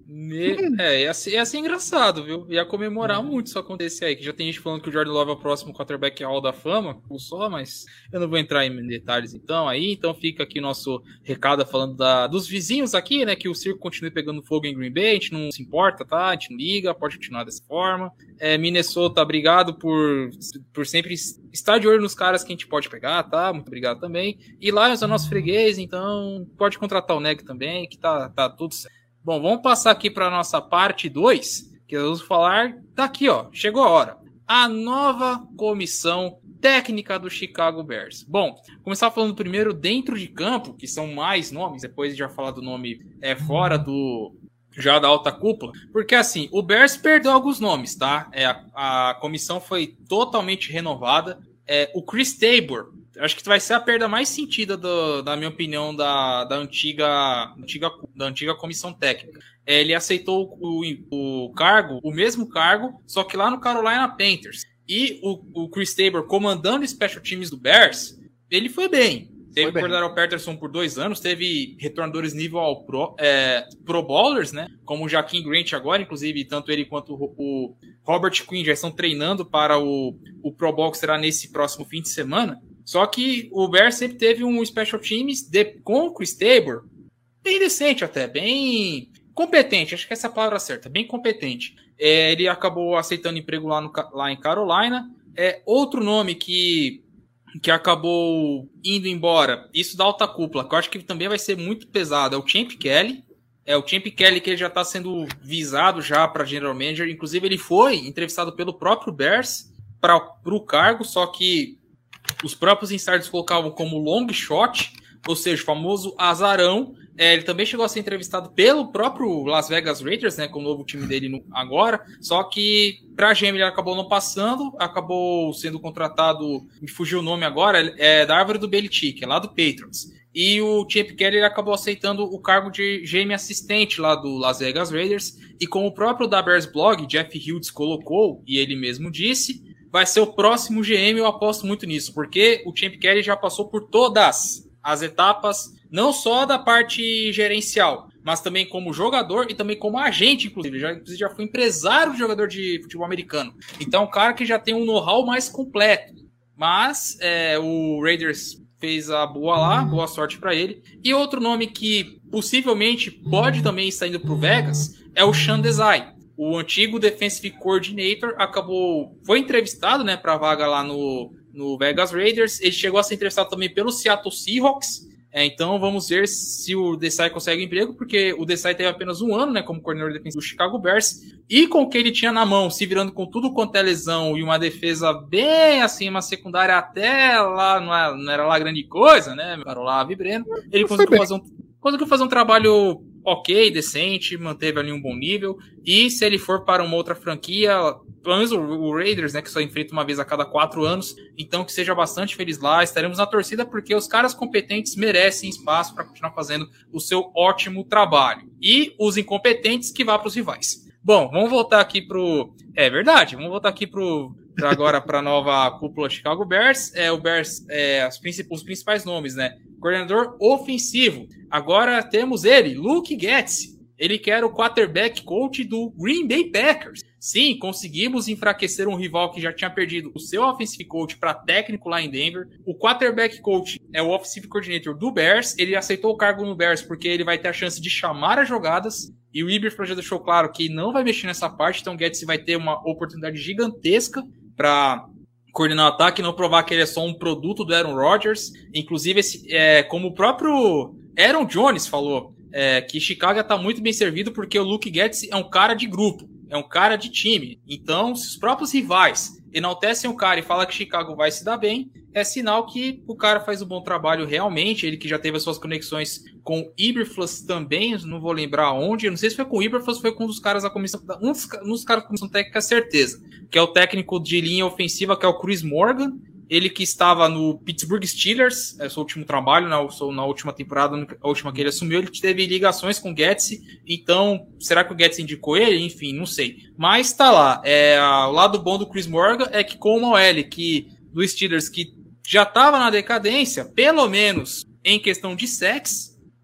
Me... É, ia ser, ia ser engraçado, viu? Ia comemorar muito se acontecer aí. Que já tem gente falando que o Jordan Love é o próximo quarterback Hall da Fama, só, mas eu não vou entrar em detalhes então aí. Então fica aqui nosso recado falando da, dos vizinhos aqui, né? Que o circo continue pegando fogo em Green Bay. A gente não se importa, tá? A gente não liga, pode continuar dessa forma. É, Minnesota, obrigado por, por sempre estar de olho nos caras que a gente pode pegar, tá? Muito obrigado também. E Lions é nosso freguês, então pode contratar o Neg também, que tá, tá tudo certo. Bom, vamos passar aqui para a nossa parte dois, que eu vou falar daqui, ó, chegou a hora. A nova comissão técnica do Chicago Bears. Bom, começar falando primeiro dentro de campo, que são mais nomes, depois de já falar do nome é, fora do... já da alta cúpula, porque assim, o Bears perdeu alguns nomes, tá? É, a, a comissão foi totalmente renovada. É, o Chris Tabor, acho que vai ser a perda mais sentida, do, da minha opinião, da, da, antiga, antiga, da antiga comissão técnica. É, ele aceitou o, o cargo, o mesmo cargo, só que lá no Carolina Panthers. E o, o Chris Tabor comandando o Special Teams do Bears, ele foi bem. Teve o Cordero Patterson por dois anos, teve retornadores nível ao Pro, é, Pro Bowlers, né? Como o Jaquim Grant agora, inclusive, tanto ele quanto o, o Robert Quinn já estão treinando para o, o Pro Bowl que será nesse próximo fim de semana. Só que o Bears sempre teve um Special Teams de, com o Chris Tabor bem decente até, bem competente, acho que essa é a palavra certa, bem competente. É, ele acabou aceitando emprego lá, no, lá em Carolina. É, outro nome que... que acabou indo embora, isso da alta cúpula, que eu acho que também vai ser muito pesado, é o Champ Kelly. É o Champ Kelly que ele já está sendo visado já para General Manager. Inclusive, ele foi entrevistado pelo próprio Bears para o cargo, só que os próprios insiders colocavam como long shot, ou seja, o famoso azarão. É, ele também chegou a ser entrevistado pelo próprio Las Vegas Raiders, né, com o novo time dele no, agora, só que para a G M ele acabou não passando, acabou sendo contratado, me fugiu o nome agora, é da árvore do Belichick, é lá do Patriots. E o Champ Kelly ele acabou aceitando o cargo de G M assistente lá do Las Vegas Raiders, e como o próprio da Bears Blog, Jeff Hughes, colocou, e ele mesmo disse, vai ser o próximo G M, eu aposto muito nisso, porque o Champ Kelly já passou por todas as etapas, não só da parte gerencial, mas também como jogador e também como agente, inclusive. Já, inclusive já foi empresário de jogador de futebol americano. Então, um cara que já tem um know-how mais completo. Mas é, o Raiders fez a boa lá, boa sorte para ele. E outro nome que possivelmente pode também estar indo para o Vegas é o Sean Desai. O antigo Defensive Coordinator acabou, foi entrevistado, né, para a vaga lá no, no Vegas Raiders. Ele chegou a ser entrevistado também pelo Seattle Seahawks. É, então vamos ver se o Desai consegue emprego, porque o Desai teve apenas um ano, né, como coordenador defensivo do Chicago Bears, e com o que ele tinha na mão, se virando com tudo quanto é lesão e uma defesa bem assim, uma secundária até lá, não era, não era lá grande coisa, né, para lá Vibreno, ele conseguiu fazer, um, conseguiu fazer um trabalho ok, decente, manteve ali um bom nível, e se ele for para uma outra franquia, pelo menos o, o Raiders, né, que só enfrenta uma vez a cada quatro anos, então que seja bastante feliz lá, estaremos na torcida porque os caras competentes merecem espaço para continuar fazendo o seu ótimo trabalho, e os incompetentes que vá para os rivais. Bom, vamos voltar aqui pro... É verdade, vamos voltar aqui pro... Pra agora para a nova cúpula Chicago Bears, é, o Bears, é, os, princip- os principais nomes, né? Coordenador ofensivo. Agora temos ele, Luke Getz. Ele que era o quarterback coach do Green Bay Packers. Sim, conseguimos enfraquecer um rival que já tinha perdido o seu offensive coach para técnico lá em Denver. O quarterback coach é o offensive coordinator do Bears. Ele aceitou o cargo no Bears porque ele vai ter a chance de chamar as jogadas. E o Iber já deixou claro que não vai mexer nessa parte. Então o Getz vai ter uma oportunidade gigantesca para coordenar o ataque, não provar que ele é só um produto do Aaron Rodgers. Inclusive, esse, é, como o próprio Aaron Jones falou, é, que Chicago está muito bem servido porque o Luke Getz é um cara de grupo, é um cara de time. Então, se os próprios rivais enaltecem o cara e falam que Chicago vai se dar bem, é sinal que o cara faz um bom trabalho realmente. Ele que já teve as suas conexões com o Eberflus também, não vou lembrar onde, não sei se foi com o Eberflus, foi com um dos caras da comissão, um dos, um dos caras da comissão técnica, certeza, que é o técnico de linha ofensiva, que é o Chris Morgan, ele que estava no Pittsburgh Steelers, é o seu último trabalho, na, na última temporada, a última que ele assumiu, ele teve ligações com o Getz, então, será que o Getz indicou ele? Enfim, não sei. Mas tá lá, é, o lado bom do Chris Morgan é que com uma O L que, do Steelers que já estava na decadência, pelo menos em questão de sacks,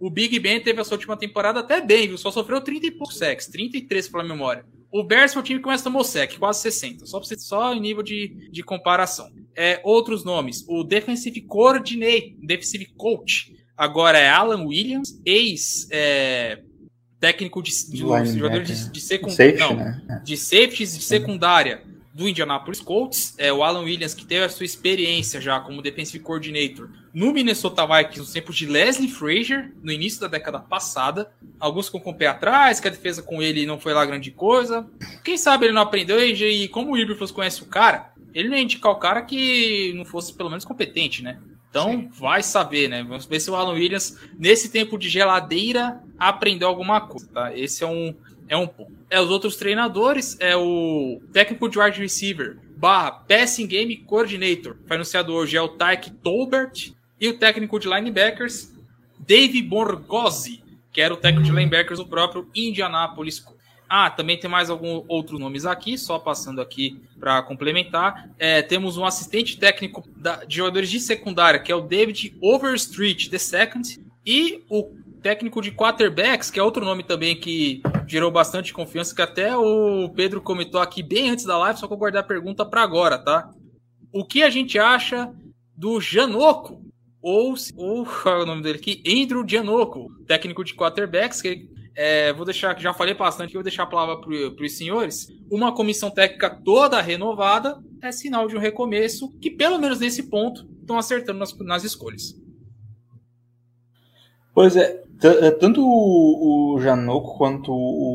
O Big Ben teve a sua última temporada até bem, viu? Só sofreu trinta e poucos sacks, trinta e três pela memória. O Bears foi o time que mais tomou sack, quase sessenta. Só, pra só em nível de, de comparação. É, outros nomes. O Defensive Coordinator, Defensive Coach, agora é Alan Williams, ex é, técnico de, de, de jogador de, de secundária. Não, né? de safeties de secundária do Indianapolis Colts. É o Alan Williams, que teve a sua experiência já como Defensive Coordinator no Minnesota Vikings, nos tempos de Leslie Frazier, no início da década passada. Alguns ficam com o pé atrás, que a defesa com ele não foi lá grande coisa. Quem sabe ele não aprendeu, e como o Iberflus conhece o cara, ele não ia indicar o cara que não fosse pelo menos competente, né? Então, sim, vai saber, né? Vamos ver se o Alan Williams, nesse tempo de geladeira, aprendeu alguma coisa, tá? Esse é um, é um ponto. É, os outros treinadores, é o técnico de wide receiver, barra Passing Game Coordinator, foi anunciado hoje, é o Tyke Tolbert, e o técnico de linebackers, Dave Borgozzi, que era o técnico de linebackers do próprio Indianapolis Colts. Ah, também tem mais alguns outros nomes aqui, só passando aqui para complementar. É, temos um assistente técnico da, de jogadores de secundária, que é o David Overstreet the Second, e o técnico de quarterbacks, que é outro nome também que gerou bastante confiança, que até o Pedro comentou aqui bem antes da live, só que eu guardei a pergunta para agora, tá? O que a gente acha do Janoco? Ou, ou qual é o nome dele aqui? Andrew Janoco, técnico de quarterbacks, que é, vou deixar, já falei bastante aqui, vou deixar a palavra para os senhores. Uma comissão técnica toda renovada é sinal de um recomeço, que pelo menos nesse ponto estão acertando nas, nas escolhas. Pois é, t- tanto o, o Janoco quanto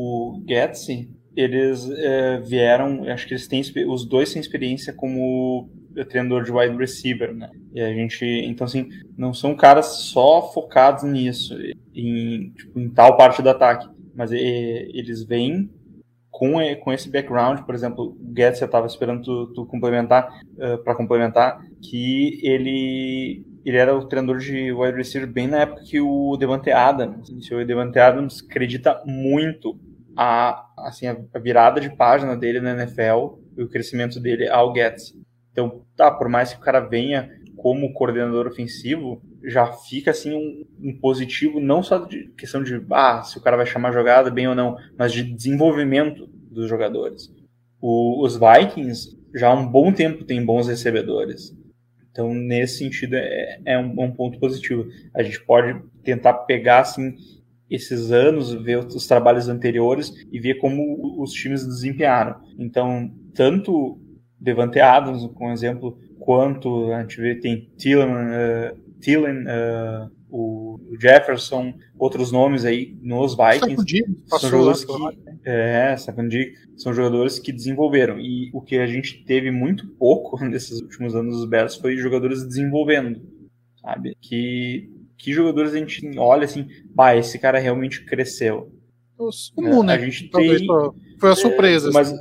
o Getsy, eles é, vieram, acho que eles têm, os dois têm experiência como treinador de wide receiver, né? E a gente, então assim, não são caras só focados nisso, em, tipo, em tal parte do ataque, mas e, eles vêm com, com esse background. Por exemplo, o Getsy, eu estava esperando tu, tu complementar, uh, para complementar, que ele... Ele era o treinador de wide receiver bem na época que o Devante Adams iniciou. O Devante Adams acredita muito a, assim, a virada de página dele na N F L e o crescimento dele ao Getsy. Então, tá, por mais que o cara venha como coordenador ofensivo, já fica assim um, um positivo, não só de questão de ah, se o cara vai chamar a jogada bem ou não, mas de desenvolvimento dos jogadores. O, os Vikings já há um bom tempo têm bons recebedores. Então, nesse sentido, é, é um, um ponto positivo. A gente pode tentar pegar, assim, esses anos, ver os trabalhos anteriores e ver como os times desempenharam. Então, tanto Devante Adams, como exemplo, quanto a gente vê, tem Thielen, uh, Thielen uh, o Jefferson, outros nomes aí nos Vikings. São jogadores que, é, são jogadores que desenvolveram. E o que a gente teve muito pouco nesses últimos anos dos Bears foi jogadores desenvolvendo, sabe? Que, que jogadores a gente olha assim, bah, esse cara realmente cresceu. Comum, né? A gente tem, foi a surpresa. É, mas,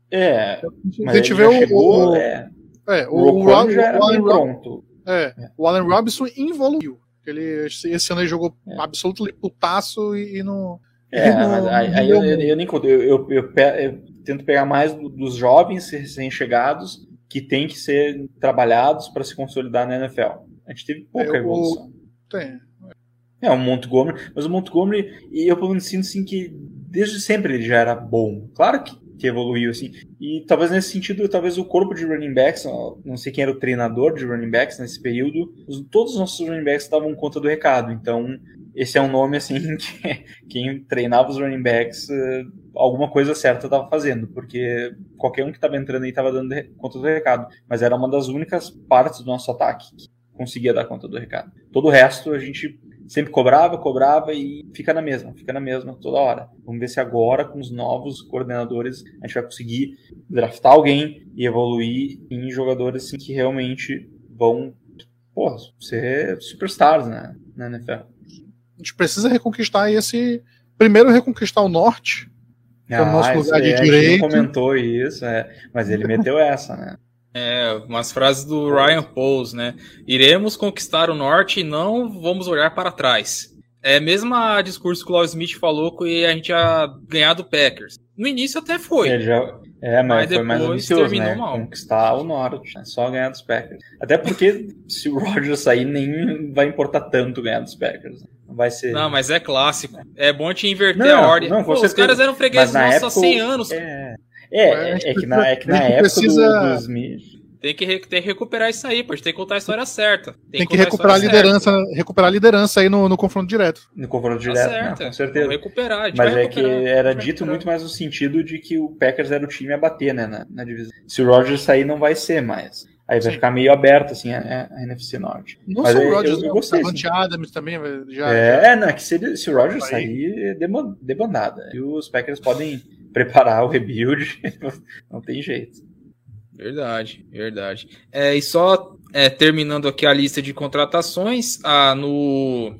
é, mas a gente vê o, chegou, o, é, é, o, o, o, já era o Allen pronto. É, é. O Allen Robinson evoluiu. Ele, esse ano ele jogou é. absolutamente putaço e, e não. É, e não, mas aí, não aí eu, eu, eu nem conto. Eu, eu, eu, eu tento pegar mais dos jovens recém-chegados que tem que ser trabalhados para se consolidar na N F L. A gente teve pouca é, evolução. O... Tem. É, o Montgomery, mas o Montgomery, eu pelo menos sinto assim, que desde sempre ele já era bom. Claro que, que evoluiu, assim. E talvez nesse sentido, talvez o corpo de running backs, não sei quem era o treinador de running backs nesse período, todos os nossos running backs davam conta do recado. Então, esse é um nome, assim, que quem treinava os running backs, alguma coisa certa estava fazendo, porque qualquer um que estava entrando aí estava dando conta do recado. Mas era uma das únicas partes do nosso ataque que conseguia dar conta do recado. Todo o resto a gente sempre cobrava, cobrava e fica na mesma, fica na mesma toda hora. Vamos ver se agora, com os novos coordenadores, a gente vai conseguir draftar alguém e evoluir em jogadores assim, que realmente vão, pô, ser superstars, né, na N F L. A gente precisa reconquistar esse... Primeiro reconquistar o norte, que ah, é o nosso lugar de é, direito. A gente não comentou isso, é, mas ele meteu essa, né? É, umas frases do Ryan Poles, né? Iremos conquistar o norte e não vamos olhar para trás. É mesmo a discurso que o Lawrence Smith falou que a gente ia ganhar do Packers. No início até foi. Ele já, é, mas, Mas foi mais depois ambicioso, terminou né? mal. Conquistar o Norte, né? Só ganhar dos Packers. Até porque se o Rodgers sair, nem vai importar tanto ganhar dos Packers. Não vai ser... Não, mas é clássico. É bom te inverter Não, a ordem. não, com Pô, os certeza. caras eram fregueses Mas na nossos há época, cem anos. É, é, é, é que na, é que na A gente época precisa- do, do Smith... Tem que, re- tem que recuperar isso aí, pô. A gente tem que contar a história certa. Tem que contar recuperar a história liderança, recuperar a liderança aí no, no confronto direto. No confronto certa. direto, Tá né? certo. Com certeza. Vamos recuperar. A gente Mas vai é que recuperar, era vai dito recuperar. muito mais no sentido de que o Packers era o time a bater, né, na, na divisão. Se o Rodgers sair, não vai ser mais. Aí vai Sim. ficar meio aberto, assim, a, a N F C Norte. Não Mas só eu- o Rodgers, eu, eu não. gostei, O assim. Davante Adams também vai- já... É, já- é, não, é que se, ele- se o Rodgers Aí. sair, é deban- debandada. E os Packers podem preparar o rebuild, não tem jeito. Verdade, verdade. É, e só é, terminando aqui a lista de contratações, ah, no,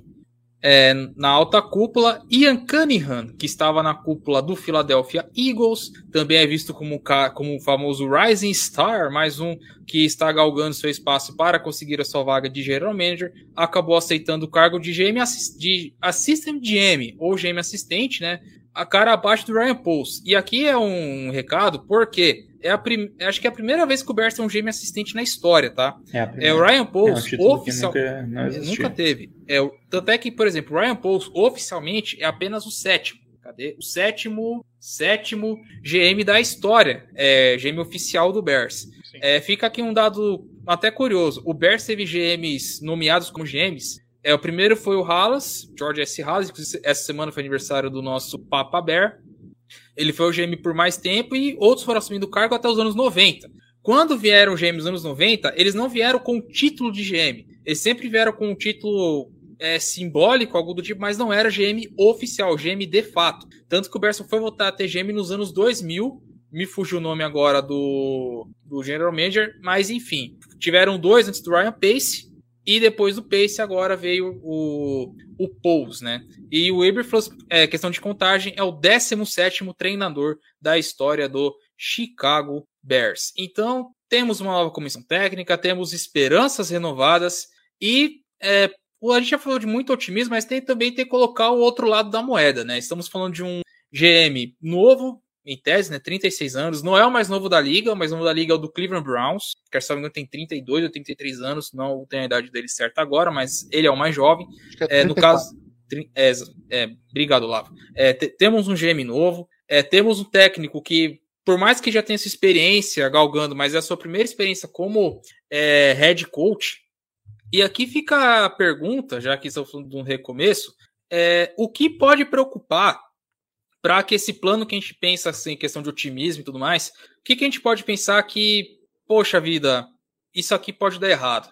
é, na alta cúpula, Ian Cunningham, que estava na cúpula do Philadelphia Eagles, também é visto como, ca- como o famoso Rising Star, mais um que está galgando seu espaço para conseguir a sua vaga de General Manager, acabou aceitando o cargo de, G M assis- de Assistant G M, ou G M Assistente, né? A cara abaixo do Ryan Poles. E aqui é um recado, porque é a prim... acho que é a primeira vez que o Bears tem um G M assistente na história, tá? É, a É primeira- o Ryan é um Poles título oficial... que nunca não existiu. Nunca teve. É, o- tanto é que, por exemplo, o Ryan Poles oficialmente é apenas o sétimo. Cadê? O sétimo, sétimo G M da história. É G M oficial do Bears. É, fica aqui um dado até curioso. O Bears teve G Ms nomeados como G Ms. É, o primeiro foi o Halas, George S. Halas. Inclusive, essa semana foi aniversário do nosso Papa Bear. Ele foi o G M por mais tempo e outros foram assumindo o cargo até os anos noventa. Quando vieram G Ms nos anos noventa, eles não vieram com o título de G M. Eles sempre vieram com um título é, simbólico, algo do tipo, mas não era G M oficial, G M de fato. Tanto que o Bears foi voltar a ter G M nos anos dois mil. Me fugiu o nome agora do, do General Manager, mas enfim. Tiveram dois antes do Ryan Pace. E depois do Pace agora veio o, o Poles, né? E o Eberflus, é, questão de contagem, é o décimo sétimo treinador da história do Chicago Bears. Então, temos uma nova comissão técnica, temos esperanças renovadas e é, a gente já falou de muito otimismo, mas tem também tem que colocar o outro lado da moeda, né? Estamos falando de um G M novo, em tese, né, trinta e seis anos, não é o mais novo da liga, o mais novo da liga é o do Cleveland Browns, que se não me engano tem trinta e dois ou trinta e três anos, não tenho a idade dele certa agora, mas ele é o mais jovem. Acho que é É, no trinta e quatro. caso, tri- é, é, obrigado, Lavo. É, te- temos um G M novo, é, temos um técnico que, por mais que já tenha essa experiência galgando, mas é a sua primeira experiência como é, head coach. E aqui fica a pergunta, já que estamos falando de um recomeço, é, o que pode preocupar para que esse plano que a gente pensa assim, questão de otimismo e tudo mais, o que, que a gente pode pensar que, poxa vida, isso aqui pode dar errado?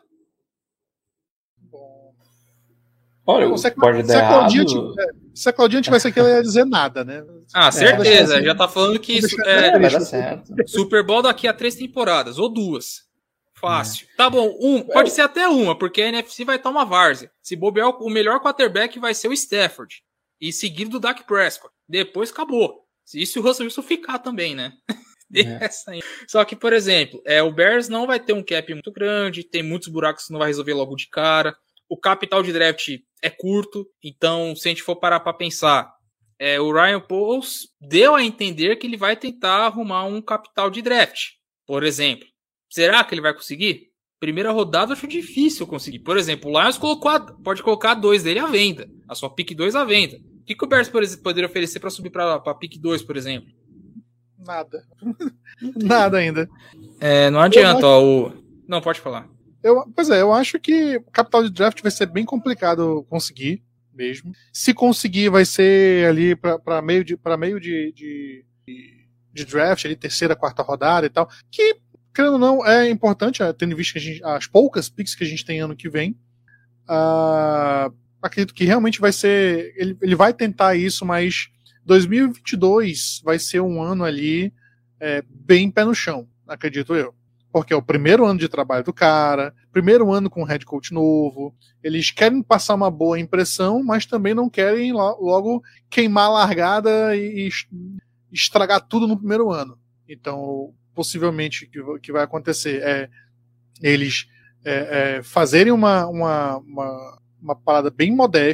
Olha, Bom, se a- pode se dar a Claudinha errado. tivesse- Se a Claudinha tivesse aqui, ela ia dizer nada, né? Ah, certeza, assim. já tá falando que isso Deixa- é É, vai deixa- dar certo. Super Bowl daqui a três temporadas, ou duas. Fácil. Tá bom, um, pode ser até uma, porque a N F C vai estar uma várzea. Se bobear, o melhor quarterback vai ser o Stafford. E seguido do Dak Prescott. Depois acabou. E se o Russell Wilson ficar também, né? Tem É. essa aí. Só que, por exemplo, é, o Bears não vai ter um cap muito grande, tem muitos buracos que não vai resolver logo de cara. O capital de draft é curto, então, se a gente for parar pra pensar, é, o Ryan Poles deu a entender que ele vai tentar arrumar um capital de draft, por exemplo. Será que ele vai conseguir? Primeira rodada eu acho difícil conseguir. Por exemplo, o Lions colocou a, pode colocar dois dele à venda, a sua pick dois à venda. O que, que o Bears por exemplo, poderia oferecer para subir para pick dois, por exemplo? Nada. Nada ainda. É, não adianta, ó, o... Não, pode falar. Eu, pois é, eu acho que o capital de draft vai ser bem complicado conseguir mesmo. Se conseguir, vai ser ali para meio, de, pra meio de, de, de draft, ali, terceira, quarta rodada e tal. Que, querendo ou não, é importante, tendo visto que a gente, as poucas picks que a gente tem ano que vem. Uh, acredito que realmente vai ser. Ele, ele vai tentar isso, mas dois mil e vinte e dois vai ser um ano ali é, bem pé no chão, acredito eu. Porque é o primeiro ano de trabalho do cara, primeiro ano com um head coach novo. Eles querem passar uma boa impressão, mas também não querem logo queimar a largada e estragar tudo no primeiro ano. Então, possivelmente, o que vai acontecer é eles é, é, fazerem uma, uma, uma, uma parada bem modesta,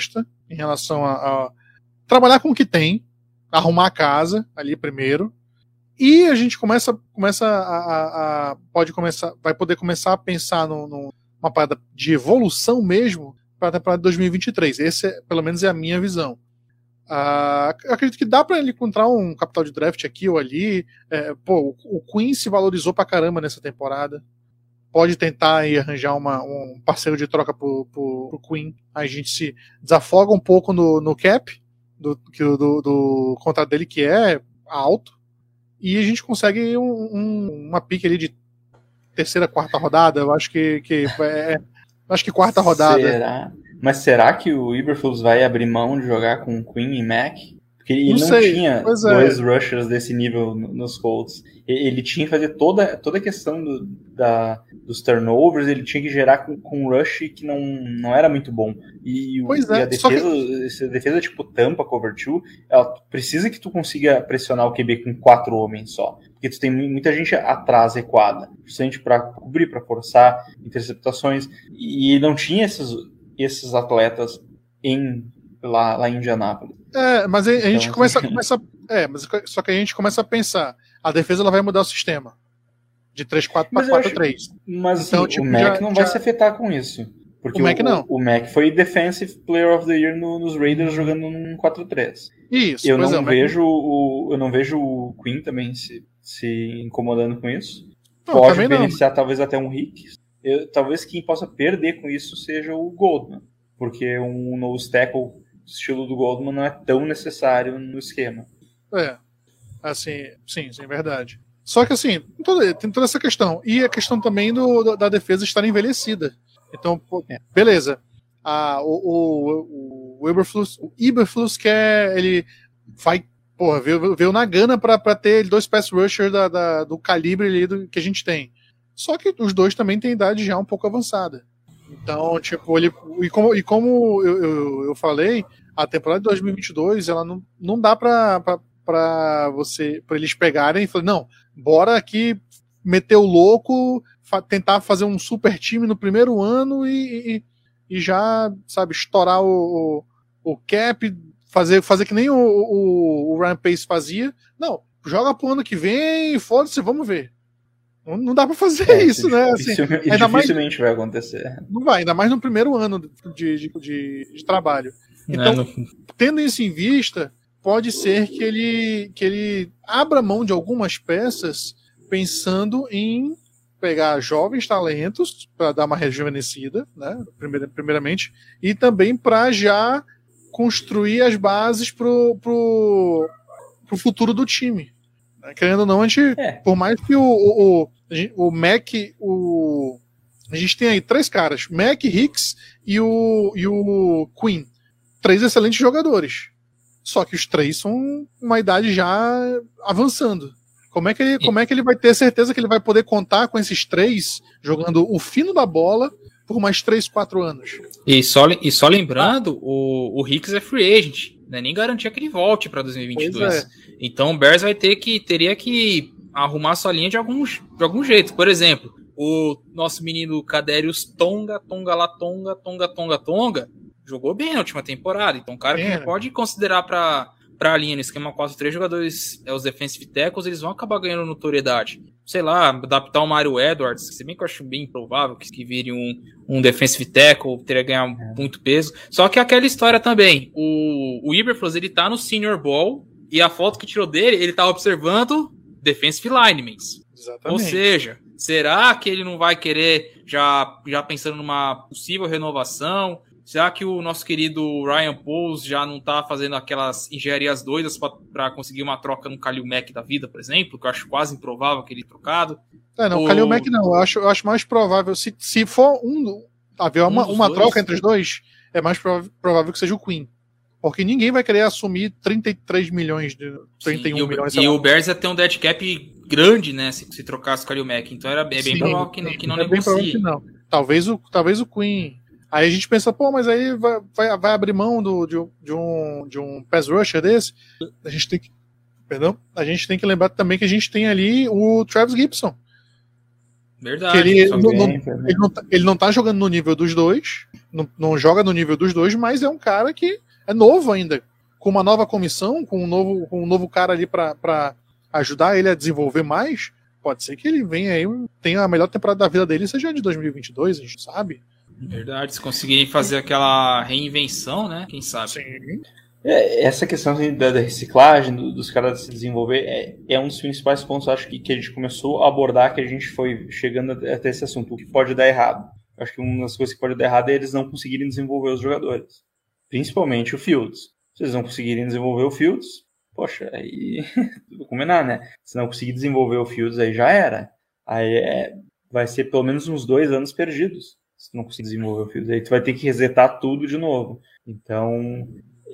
em relação a, a trabalhar com o que tem, arrumar a casa ali primeiro, e a gente começa, começa a, a, a pode começar, vai poder começar a pensar no, no, uma parada de evolução mesmo para a temporada de dois mil e vinte e três. Esse, é, pelo menos, é a minha visão. Uh, eu acredito que dá para ele encontrar um capital de draft aqui ou ali. É, pô, o Queen se valorizou pra caramba nessa temporada. Pode tentar aí arranjar uma, um parceiro de troca pro, pro, pro Queen. Aí a gente se desafoga um pouco no, no cap do, do, do contrato dele, que é alto, e a gente consegue um, um, uma pique ali de terceira, quarta rodada. Eu acho que, que é, acho que quarta rodada. Será? Mas será que o Eberflus vai abrir mão de jogar com Queen e Mac? Porque ele não, não tinha pois dois é. rushers desse nível nos Colts. Ele tinha que fazer toda, toda a questão do, da, dos turnovers, ele tinha que gerar com, com um rush que não, não era muito bom. E, pois e é, a defesa, que... essa defesa tipo Tampa, cover two, ela precisa que tu consiga pressionar o Q B com quatro homens só. Porque tu tem muita gente atrás recuada, justamente para cobrir, para forçar interceptações. E não tinha esses... esses atletas em, lá, lá em Indianápolis. É, mas a, a então, gente começa, começa é, mas só que a gente começa a pensar, a defesa ela vai mudar o sistema de três quatro para quatro três. Mas então, assim, tipo, o Mac já, não já... vai se afetar com isso. Porque o Mac não. O, o Mac foi Defensive Player of the Year no, nos Raiders jogando num quatro três. Isso, eu não é, vejo o, eu não vejo o Queen também se, se incomodando com isso. Não, Pode beneficiar não. talvez até um Hicks. Eu, talvez quem possa perder com isso seja o Goldman, porque um nose tackle estilo do Goldman não é tão necessário no esquema. É, assim, sim, sim, verdade. Só que assim, toda, tem toda essa questão. E a questão também do, da defesa estar envelhecida. Então, pô, é. beleza. Ah, o, o, o Eberflus, o Eberflus quer, ele vai, porra, veio, veio na gana pra, pra ter dois pass rushers da, da, do calibre ali do, que a gente tem. Só que os dois também têm idade já um pouco avançada. Então, tipo, ele. E como, e como eu, eu, eu falei, a temporada de dois mil e vinte e dois, ela não, não dá pra, pra, pra você. Pra eles pegarem e falar, não, bora aqui meter o louco, fa- tentar fazer um super time no primeiro ano e, e, e já, sabe, estourar o, o, o cap, fazer, fazer que nem o, o, o Ryan Pace fazia. Não, joga pro ano que vem, foda-se, vamos ver. Não dá pra fazer é, isso, né? Assim, dificilmente ainda mais, vai acontecer. não vai, ainda mais no primeiro ano de, de, de, de trabalho. Então, É, no... tendo isso em vista, pode ser que ele, que ele abra mão de algumas peças pensando em pegar jovens talentos para dar uma rejuvenescida, né? Primeiramente, e também para já construir as bases pro, pro, pro futuro do time. Querendo ou não, a gente, é. por mais que o, o, o Mac, o, a gente tem aí três caras, Mac, Hicks e o, e o Queen. Três excelentes jogadores. Só que os três são uma idade já avançando. Como é que ele, como é que ele vai ter certeza que ele vai poder contar com esses três jogando o fino da bola por mais três, quatro anos? E só, e só lembrando, o, o Hicks é free agent. Não é nem garantia que ele volte para dois mil e vinte e dois. É. Então o Bears vai ter que, teria que arrumar sua linha de algum, de algum jeito. Por exemplo, o nosso menino Kadarius Tonga, Tonga lá, Tonga, Tonga, Tonga, Tonga, jogou bem na última temporada. Então o cara É. que pode considerar para para a linha no esquema quatro três jogadores, é, os defensive tackles, eles vão acabar ganhando notoriedade. Sei lá, adaptar o Mario Edwards, se bem que eu acho bem improvável que, que vire um, um defensive tackle, teria que ganhar muito peso. Só que aquela história também, o, o Eberflus, ele tá no Senior Bowl, e a foto que tirou dele, ele tá observando defensive linemen. Exatamente. Ou seja, será que ele não vai querer, já, já pensando numa possível renovação, será que o nosso querido Ryan Poles já não tá fazendo aquelas engenharias doidas para conseguir uma troca no Khalil Mack da vida, por exemplo, que eu acho quase improvável que ele trocado? É, não, o Ou... Khalil Mack não, eu acho, eu acho mais provável, se, se for um, haver uma, Um dos uma dois. troca entre os dois, é mais prov- provável que seja o Queen. Porque ninguém vai querer assumir trinta e três milhões, de trinta e um Sim, e o, milhões. sei e lá. o Bears ia ter um dead cap grande, né, se, se trocasse o Khalil Mack, então era, é bem Sim, provável que, não- que não é bem provável que negocie. não. Talvez o, talvez o Queen. Aí a gente pensa, pô, mas aí vai, vai, vai abrir mão do, de, um- de um, de um pass rusher desse? A gente tem que. Perdão? A gente tem que lembrar também que a gente tem ali o Travis Gibson. Verdade. Que ele, só não, que- não- Bem, ele, não, tá- ele não tá jogando no nível dos dois, não, não joga no nível dos dois, mas é um cara que é novo ainda, com uma nova comissão, com um novo, com um novo cara ali para ajudar ele a desenvolver mais, pode ser que ele venha aí, tenha a melhor temporada da vida dele, seja de dois mil e vinte e dois, a gente sabe. Verdade, se conseguirem fazer aquela reinvenção, né? Quem sabe? Sim. É, essa questão da, da reciclagem, do, dos caras se desenvolver, é, é um dos principais pontos, acho que, que a gente começou a abordar, que a gente foi chegando até, até esse assunto, o que pode dar errado. Acho que uma das coisas que pode dar errado é eles não conseguirem desenvolver os jogadores. Principalmente o Fields. Se eles não conseguirem desenvolver o Fields, poxa, aí vou combinar, né? Se não conseguir desenvolver o Fields, aí já era. Aí é, vai ser pelo menos uns dois anos perdidos. Se não conseguir desenvolver o Fields, aí tu vai ter que resetar tudo de novo. Então,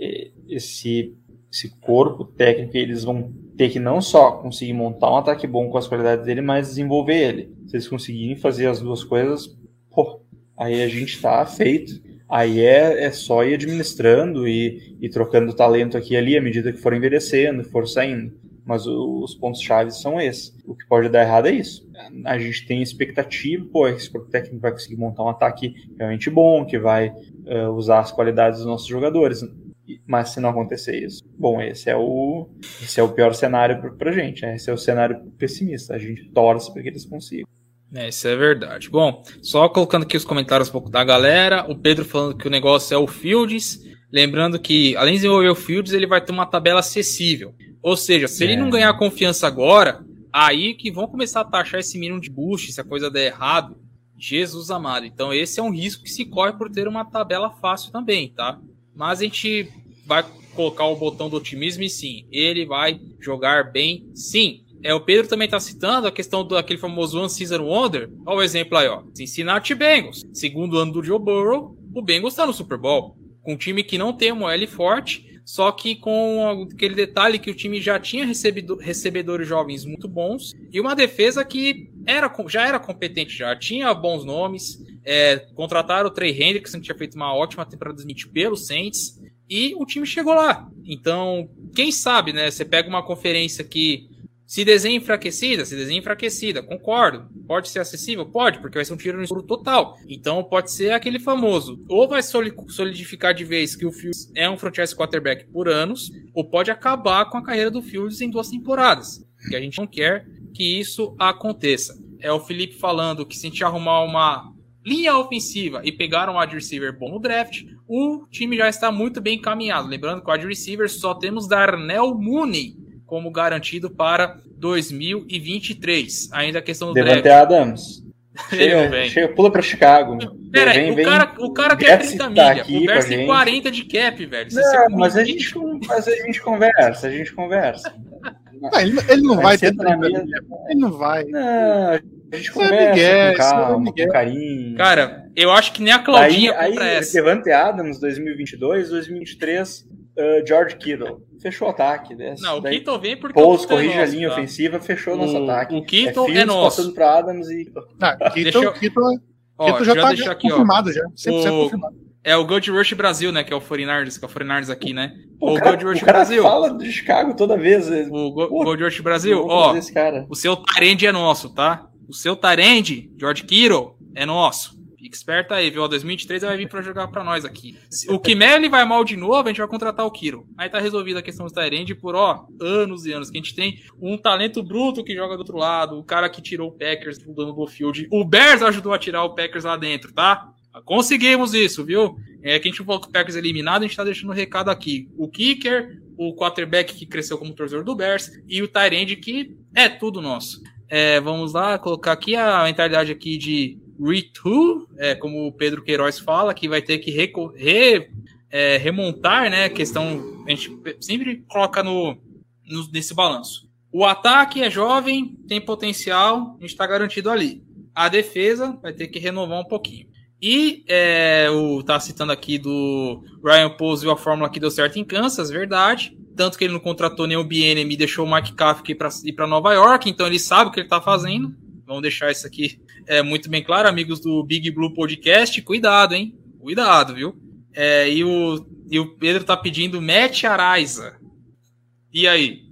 esse, esse corpo técnico, eles vão ter que não só conseguir montar um ataque bom com as qualidades dele, mas desenvolver ele. Se eles conseguirem fazer as duas coisas, pô, aí a gente tá feito. Aí é, é só ir administrando e, e trocando talento aqui e ali à medida que for envelhecendo, for saindo. Mas o, os pontos-chave são esses. O que pode dar errado é isso. A gente tem expectativa, pô, esse corpo técnico vai conseguir montar um ataque realmente bom, que vai uh, usar as qualidades dos nossos jogadores. Mas se não acontecer isso, bom, esse é o, esse é o pior cenário pra, pra gente, né? Esse é o cenário pessimista. A gente torce para que eles consigam. É, isso é verdade. Bom, só colocando aqui os comentários um pouco da galera, o Pedro falando que o negócio é o Fields, lembrando que, além de desenvolver o Fields, ele vai ter uma tabela acessível. Ou seja, se é. ele não ganhar confiança agora, aí que vão começar a taxar esse mínimo de boost, se a coisa der errado. Jesus amado. Então esse é um risco que se corre por ter uma tabela fácil também, tá? Mas a gente vai colocar o botão do otimismo e sim, ele vai jogar bem sim. É, o Pedro também está citando a questão do aquele famoso One Season Wonder. Olha o exemplo aí, ó. Cincinnati Bengals. Segundo ano do Joe Burrow, o Bengals está no Super Bowl. Com um time que não tem uma O L forte, só que com aquele detalhe que o time já tinha recebido, recebedores jovens muito bons e uma defesa que era, já era competente, já tinha bons nomes. É, contrataram o Trey Hendrickson, que tinha feito uma ótima temporada dois mil e vinte pelo Saints, e o time chegou lá. Então, quem sabe, né? Você pega uma conferência que se desenha enfraquecida, se desenha enfraquecida, concordo. Pode ser acessível? Pode, porque vai ser um tiro no escuro total. Então pode ser aquele famoso, ou vai solidificar de vez que o Fields é um franchise quarterback por anos, ou pode acabar com a carreira do Fields em duas temporadas. Que a gente não quer que isso aconteça. É o Felipe falando que se a gente arrumar uma linha ofensiva e pegar um wide receiver bom no draft, o time já está muito bem encaminhado. Lembrando que o wide receiver só temos Darnell Mooney como garantido para dois mil e vinte e três. Ainda a questão do Devante draft. Adams. Ele não vem. Chega, pula para Chicago. Pera vem, aí, vem, o cara, o cara quer trinta milhas. O Bears tem gente. quarenta de cap, velho. Se Não, você mas, a gente, mas a gente conversa, a gente conversa. Não, ele, ele não vai, vai ter trinta milhas. Ele não vai. Não, a gente Isso conversa é Miguel, com calma, Miguel. com carinho. Cara, eu acho que nem a Claudinha aí, compra aí, essa. Devante Adams, dois mil e vinte e dois, dois mil e vinte e três, uh, George Kittle. Fechou o ataque. Desse, Não, o daí, Kittle vem porque Pouls o Kittle é corrige a nosso, linha tá? ofensiva, fechou O- nosso ataque. o Kittle é Fields nosso. passando para Adams e... Não, Deixa Kittle, eu- Kittle, Ó, Kittle já já tá deixar aqui, ó. confirmado, já. cem por cento O- confirmado. É o Gold Rush Brasil, né? Que é o quarenta-niners, que é o quarenta-niners aqui, né? Pô, o o cara, Gold Rush o cara Brasil. fala de Chicago toda vez. O Go- Pô, Gold Rush Brasil, eu vou ó. fazer esse cara. O seu Tyrande é nosso, tá? O seu Tyrande, George Kittle, é nosso. Fique esperto aí, viu? Ó, dois mil e vinte e três ele vai vir pra jogar pra nós aqui. Se o Kimeli vai mal de novo, a gente vai contratar o Kittle. Aí tá resolvida a questão do Tyrande por, ó, anos e anos. Que a gente tem um talento bruto que joga do outro lado. O cara que tirou o Packers do dono do field. O Bears ajudou a tirar o Packers lá dentro, tá? Conseguimos isso, viu? É que a gente não falou que o Packers é eliminado, a gente tá deixando o um recado aqui. O kicker, o quarterback que cresceu como torcedor do Bears e o Tyrande que é tudo nosso. É, vamos lá, colocar aqui a mentalidade aqui de Reto, é, como o Pedro Queiroz fala, que vai ter que reco- re, é, remontar, né? A questão, a gente sempre coloca no, no, nesse balanço. O ataque é jovem, tem potencial, a gente tá garantido ali. A defesa vai ter que renovar um pouquinho. E é, o tá citando aqui do Ryan Poles, viu a fórmula que deu certo em Kansas, verdade. Tanto que ele não contratou nenhum B N M e deixou o Mike Kafka para ir para Nova York, então ele sabe o que ele tá fazendo. Vamos deixar isso aqui é, muito bem claro, amigos do Big Blue Podcast. Cuidado, hein? Cuidado, viu? É, e, o, e o Pedro tá pedindo Matt Araiza. E aí?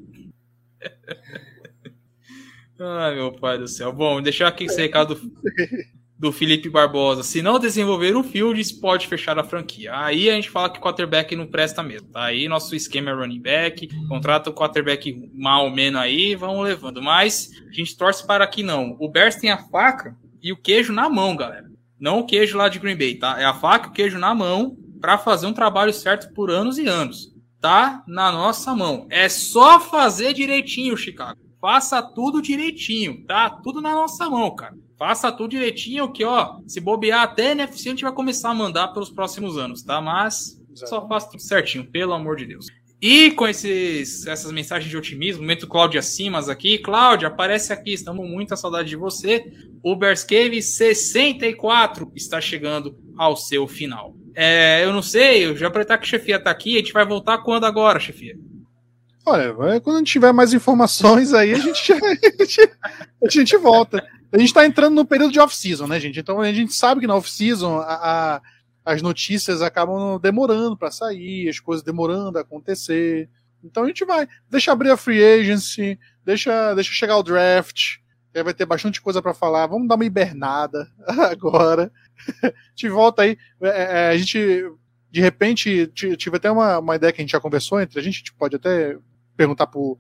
Ai, meu pai do céu. Bom, deixar aqui esse recado... do Felipe Barbosa. Se não desenvolver o Fields, pode fechar a franquia. Aí a gente fala que o quarterback não presta mesmo. Tá? Aí nosso esquema é running back, contrata o quarterback mal ou menos aí, vamos levando. Mas a gente torce para que não. O Bears tem a faca e o queijo na mão, galera. Não o queijo lá de Green Bay, tá? É a faca e o queijo na mão para fazer um trabalho certo por anos e anos. Tá na nossa mão. É só fazer direitinho, Chicago. Faça tudo direitinho, tá? Tudo na nossa mão, cara. Faça tudo direitinho que, ó, se bobear até N F C a gente vai começar a mandar pelos próximos anos, tá? Mas só faça tudo certinho, pelo amor de Deus. E com esses, essas mensagens de otimismo, momento Cláudia Simas aqui. Cláudia, aparece aqui, estamos com muita saudade de você. O Bears Cave sessenta e quatro está chegando ao seu final. É, eu não sei, eu já aproveitar que a chefia tá aqui, a gente vai voltar quando agora, chefia? Olha, quando a gente tiver mais informações aí, a gente, a gente, a gente volta. A gente tá entrando no período de off-season, né, gente? Então a gente sabe que na off-season a, a, as notícias acabam demorando para sair, as coisas demorando a acontecer. Então a gente vai. Deixa abrir a free agency, deixa, deixa chegar o draft, que aí vai ter bastante coisa para falar. Vamos dar uma hibernada agora. A gente volta aí. É, é, a gente, de repente, tive até uma, uma ideia que a gente já conversou entre a gente, a gente pode até perguntar pro,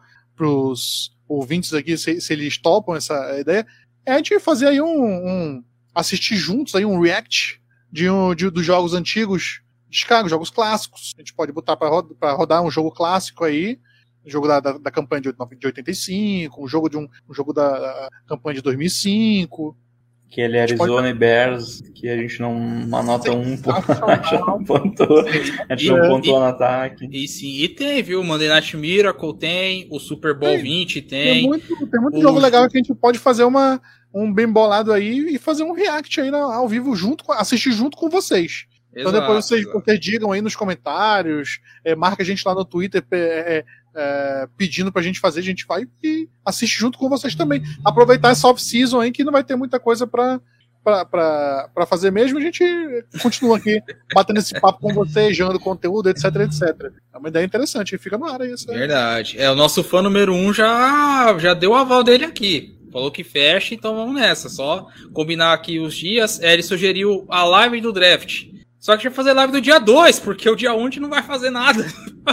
pros ouvintes aqui se, se eles topam essa ideia. É a gente fazer aí um, um assistir juntos aí um react de um, de, dos jogos antigos de Chicago, jogos clássicos. A gente pode botar para roda, rodar um jogo clássico aí, um jogo da, da, da campanha de, de oitenta e cinco, um jogo, de um, um jogo da, da campanha de dois mil e cinco. Que ele é Arizona pode... e Bears, que a gente não anota um ponto, a gente não pontuou, a gente não pontuou no ataque. E sim, e tem, viu? Monday Night Miracle tem, o Super Bowl tem, vinte tem. Tem muito, tem muito o... jogo legal que a gente pode fazer uma, um bem bolado aí e fazer um react aí na, ao vivo, junto com, assistir junto com vocês. Exato, então depois vocês, vocês digam aí nos comentários, é, marca a gente lá no Twitter, é, é, pedindo pra gente fazer, a gente vai e assiste junto com vocês também. Aproveitar essa off-season aí que não vai ter muita coisa pra, pra, pra, pra fazer mesmo, a gente continua aqui batendo esse papo com vocês, gerando conteúdo, etc, etcétera. É uma ideia interessante, fica no ar aí. Essa... Verdade. É, o nosso fã número um já, já deu o aval dele aqui. Falou que fecha, então vamos nessa. Só combinar aqui os dias. É, ele sugeriu a live do draft. Só que a gente vai fazer live do dia dois, porque o dia um a gente não vai fazer nada.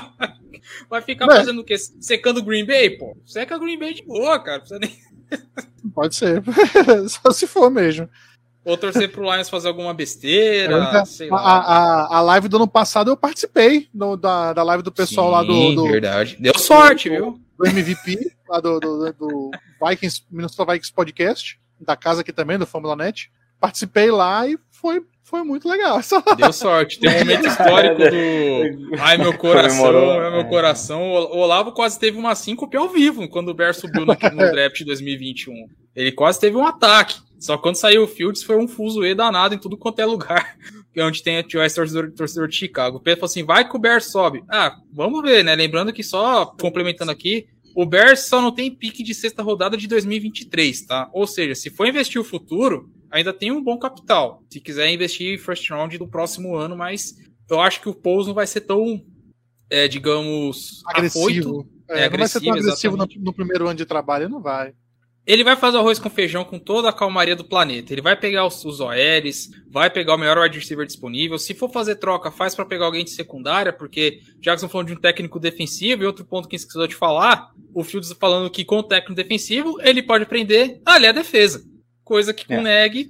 Vai ficar é. fazendo o quê? Secando o Green Bay, pô? Seca o Green Bay de boa, cara. Precisa nem... Pode ser. Só se for mesmo. Ou torcer pro Lions fazer alguma besteira, é, sei a, lá. A, a live do ano passado eu participei no, da, da live do pessoal. Sim, lá do, do... verdade. Deu sorte, do, viu? Do M V P, lá do, do, do Vikings, Minnesota Vikings Podcast, da casa aqui também, do Fórmula Net. Participei lá e foi... Foi muito legal. Deu sorte. Tem um momento histórico do Ai, meu coração, ai, meu coração. O Olavo quase teve uma síncope ao vivo quando o Bears subiu no, no draft de dois mil e vinte e um. Ele quase teve um ataque. Só que quando saiu o Fields foi um fuzuê danado em tudo quanto é lugar. Onde tem o torcedor, torcedor de Chicago. O Pedro falou assim, vai que o Bears sobe. Ah, vamos ver, né? Lembrando que só, complementando aqui, o Bears só não tem pique de sexta rodada de dois mil e vinte e três, tá? Ou seja, se for investir o futuro... ainda tem um bom capital. Se quiser investir first round do próximo ano, mas eu acho que o Pouso não vai ser tão, é, digamos, agressivo. Afoito, é, é, não vai ser tão agressivo no, no primeiro ano de trabalho, não vai. Ele vai fazer arroz com feijão com toda a calmaria do planeta. Ele vai pegar os, os O Ls, vai pegar o melhor wide receiver disponível. Se for fazer troca, faz para pegar alguém de secundária, porque já que estamos falando de um técnico defensivo, e outro ponto que esqueceu de falar, o Fields falando que com o técnico defensivo, ele pode aprender a ler a defesa. Coisa que com o é. Neg...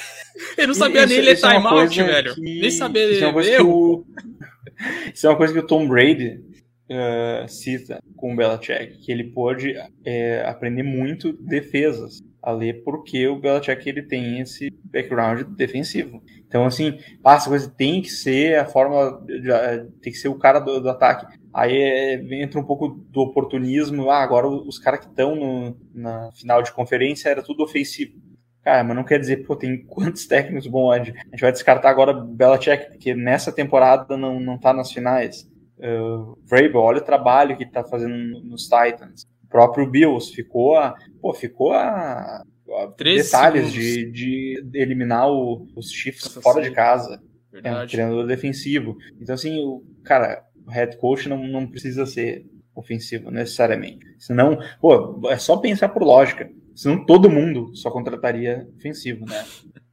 ele não sabia isso, nem ler timeout, é velho. Que... Nem sabia ler erro. Isso é uma coisa que o Tom Brady uh, cita com o Belichick, que ele pôde é, aprender muito defesas a ler, porque o Belichick ele tem esse background defensivo. Então, assim, essa coisa tem que ser a forma, de, tem que ser o cara do, do ataque. Aí é, entra um pouco do oportunismo. Ah, agora os caras que estão na final de conferência era tudo ofensivo. Cara, mas não quer dizer, pô, tem quantos técnicos bons. A gente vai descartar agora Belichick, porque nessa temporada não, não tá nas finais. Uh, Vrabel, olha o trabalho que tá fazendo nos Titans. O próprio Bills ficou a, pô, ficou a, a detalhes de, de eliminar o, os Chiefs Nossa, fora sim. de casa. É um treinador defensivo. Então, assim, o, cara, o head coach não, não precisa ser ofensivo necessariamente. Senão, pô, é só pensar por lógica. Senão todo mundo só contrataria ofensivo, né?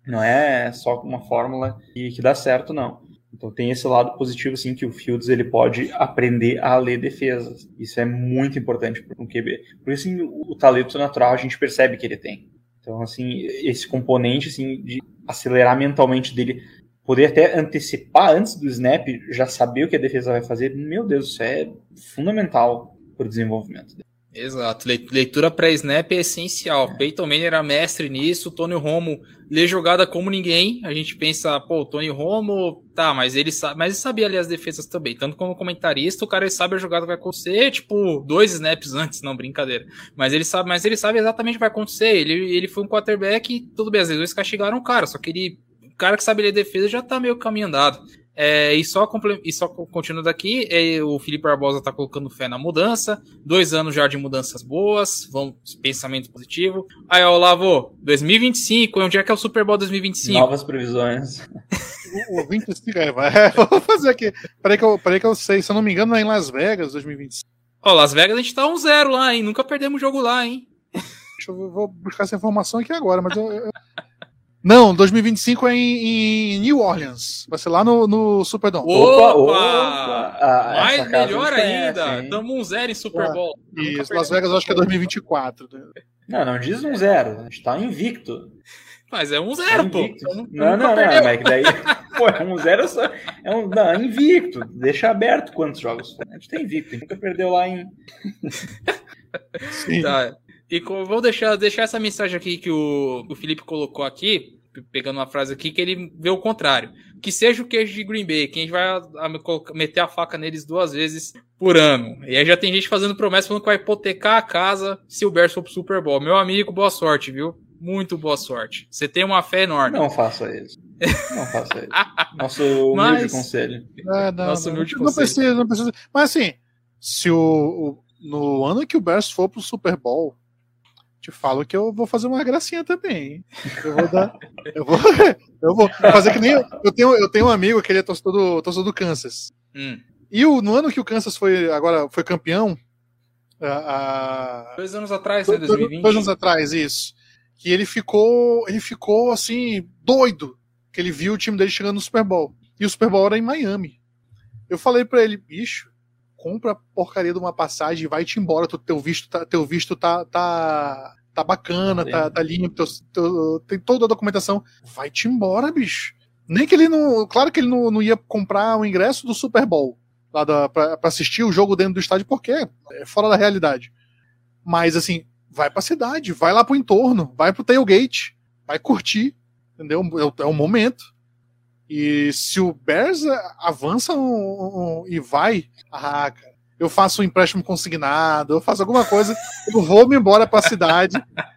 Não é só uma fórmula que, que dá certo, não. Então tem esse lado positivo, assim, que o Fields ele pode aprender a ler defesas. Isso é muito importante para um Q B. Por isso, assim, o, o talento natural a gente percebe que ele tem. Então, assim, esse componente, assim, de acelerar mentalmente dele, poder até antecipar antes do snap, já saber o que a defesa vai fazer, meu Deus, isso é fundamental para o desenvolvimento dele. Exato, leitura pré-snap é essencial. É. Peyton Manning era mestre nisso, Tony Romo lê jogada como ninguém. A gente pensa, pô, Tony Romo, tá, mas ele sabe, mas ele sabia ler as defesas também. Tanto como comentarista, o cara ele sabe a jogada que vai acontecer, tipo, dois snaps antes, não, brincadeira. Mas ele sabe, mas ele sabe exatamente o que vai acontecer. Ele, ele foi um quarterback, tudo bem, às vezes castigaram o cara, só que ele, o cara que sabe ler defesa já tá meio caminho andado. É, e, só e só continuando aqui, é, o Felipe Barbosa tá colocando fé na mudança, dois anos já de mudanças boas, vamos, pensamento positivo. Aí, ó, Olavo, dois mil e vinte e cinco, onde é que é o Super Bowl dois mil e vinte e cinco? Novas previsões. O, o vinte e cinco, é, vai, vou fazer aqui. Peraí que, eu, peraí que eu sei, se eu não me engano, é em Las Vegas, dois mil e vinte e cinco. Ó, Las Vegas a gente tá um zero lá, hein, nunca perdemos jogo lá, hein. Deixa eu, eu vou buscar essa informação aqui agora, mas eu... eu... Não, dois mil e vinte e cinco é em, em New Orleans. Vai ser lá no, no Superdome. Opa! Opa! Ah, mais melhor ainda. Damos um zero em Super Bowl. Ah, isso, Las Vegas eu acho que é dois mil e vinte e quatro. Não, não diz um zero. A gente tá invicto. Mas é um zero, tá pô. Não, não, não, Mike. Daí, pô, é um zero só. É um não, invicto. Deixa aberto quantos jogos. A gente tá invicto. A gente nunca perdeu lá em. Sim. Tá. E vou deixar, deixar essa mensagem aqui que o, o Felipe colocou aqui, pegando uma frase aqui, que ele vê o contrário. Que seja o queijo de Green Bay, que a gente vai a, a, meter a faca neles duas vezes por ano. E aí já tem gente fazendo promessa falando que vai hipotecar a casa se o Bears for pro Super Bowl. Meu amigo, boa sorte, viu? Muito boa sorte. Você tem uma fé enorme. Não faça isso. Não faça isso. Nosso humilde Mas... conselho. É, não, Nosso humilde não, conselho. Não precisa, não precisa. Mas assim, se o, o, no ano que o Bears for pro Super Bowl, te falo que eu vou fazer uma gracinha também, hein? Eu vou dar. eu, vou, eu vou fazer que nem. Eu, eu, tenho, eu tenho um amigo que ele é torcedor do, torcedor do Kansas. Hum. E o, no ano que o Kansas foi, agora, foi campeão. A, a... Dois anos atrás, né? dois mil e vinte. Dois anos atrás, isso. Que ele ficou. Ele ficou assim, doido. Que ele viu o time dele chegando no Super Bowl. E o Super Bowl era em Miami. Eu falei pra ele, bicho, compra a porcaria de uma passagem e vai-te embora. Teu visto tá, teu visto tá, tá, tá bacana, tá, tá limpo, teu, teu, tem toda a documentação. Vai-te embora, bicho. Nem que ele não. Claro que ele não, não ia comprar o ingresso do Super Bowl lá da, pra, pra assistir o jogo dentro do estádio, porque é fora da realidade. Mas assim, vai pra cidade, vai lá pro entorno, vai pro tailgate, vai curtir, entendeu? É, é o momento. E se o Bears avança um, um, e vai, ah, cara, eu faço um empréstimo consignado, eu faço alguma coisa, eu vou me embora pra cidade,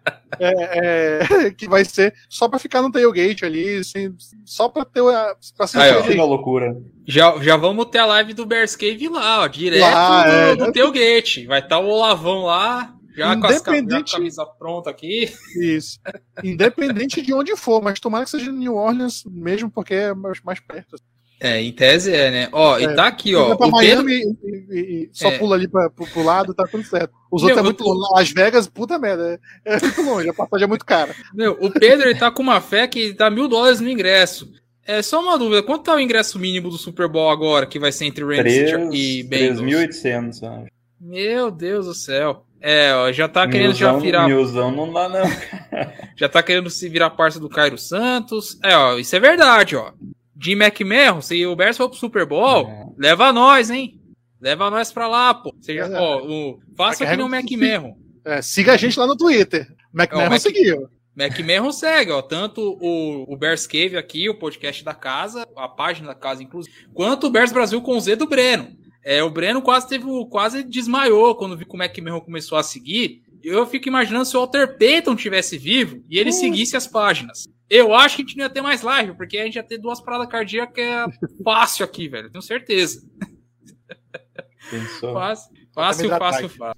é, é, que vai ser só pra ficar no tailgate ali, assim, só pra ter pra ser Aí, uma loucura. Já, já vamos ter a live do Bears Cave lá, ó, direto lá, do, é, do tailgate. Vai estar tá o Olavão lá. Já com, as, já com a camisa pronta aqui. Isso. Independente de onde for, mas tomara que seja em New Orleans mesmo, porque é mais, mais perto. É, em tese é, né? Ó, é, e tá aqui, ó. Pra o Miami Pedro... e, e, e só é. pula ali pra, pro, pro lado, tá tudo certo. Os Meu, outros é muito tô... longe. Las Vegas, puta merda. É, é muito longe, a passagem é muito cara. Meu, o Pedro ele tá com uma fé que dá mil dólares no ingresso. É só uma dúvida, quanto tá o ingresso mínimo do Super Bowl agora, que vai ser entre Rams e Bengals? três mil e oitocentos, acho. Meu Deus do céu. É, ó, já tá querendo Milzão, já virar... Milzão não dá, não. Já tá querendo se virar parça do Cairo Santos. É, ó, isso é verdade, ó. Jim McMahon, se o Bears for pro Super Bowl, é. leva nós, hein? Leva nós pra lá, pô. Você já, é. ó, o... Faça que nem o McMahon. É, siga a gente lá no Twitter. McMahon Mac... seguiu. McMahon segue, ó. Tanto o, o Bears Cave aqui, o podcast da casa, a página da casa, inclusive, quanto o Bears Brasil com o Z do Breno. É, o Breno quase teve, quase desmaiou quando viu como é que o McMahon começou a seguir. Eu fico imaginando se o Walter Payton tivesse vivo e ele hum. seguisse as páginas. Eu acho que a gente não ia ter mais live, porque a gente ia ter duas paradas cardíacas que é fácil aqui, velho. Tenho certeza. Pensou. Fácil, fácil, fácil, fácil.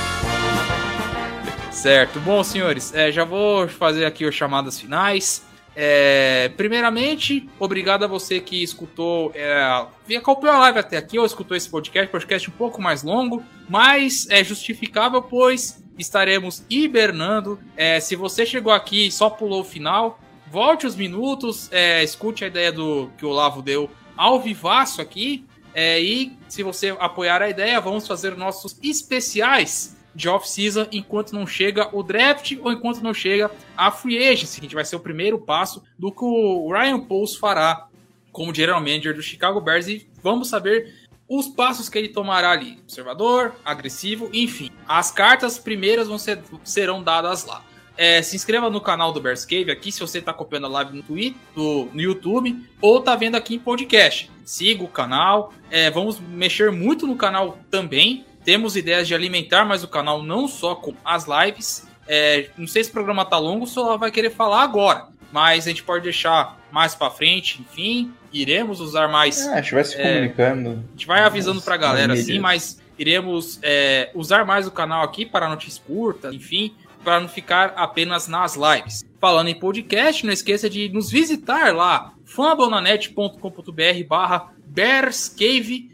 Certo. Bom, senhores, é, já vou fazer aqui as chamadas finais. É, primeiramente, obrigado a você que escutou, é, acompanhou a live até aqui, ou escutou esse podcast, podcast um pouco mais longo, mas é justificável, pois estaremos hibernando. É, se você chegou aqui e só pulou o final, volte os minutos, é, escute a ideia do que o Olavo deu ao vivaço aqui, é, e se você apoiar a ideia, vamos fazer nossos especiais de off-season enquanto não chega o draft ou enquanto não chega a free agency, que vai ser o primeiro passo do que o Ryan Poles fará como general manager do Chicago Bears, e vamos saber os passos que ele tomará ali, conservador, agressivo, enfim. As cartas primeiras vão ser, serão dadas lá. É, se inscreva no canal do Bears Cave aqui, se você está acompanhando a live no Twitter, no, no YouTube, ou está vendo aqui em podcast. Siga o canal, é, vamos mexer muito no canal também. Temos ideias de alimentar mais o canal, não só com as lives. É, não sei se o programa tá longo, o Solar vai querer falar agora, mas a gente pode deixar mais para frente, enfim, iremos usar mais... É, a gente vai se é, comunicando. A gente vai avisando pra galera, assim, mas iremos é, usar mais o canal aqui para notícias curtas, enfim, para não ficar apenas nas lives. Falando em podcast, não esqueça de nos visitar lá, fambonanet ponto com ponto b r barra bearscavebr.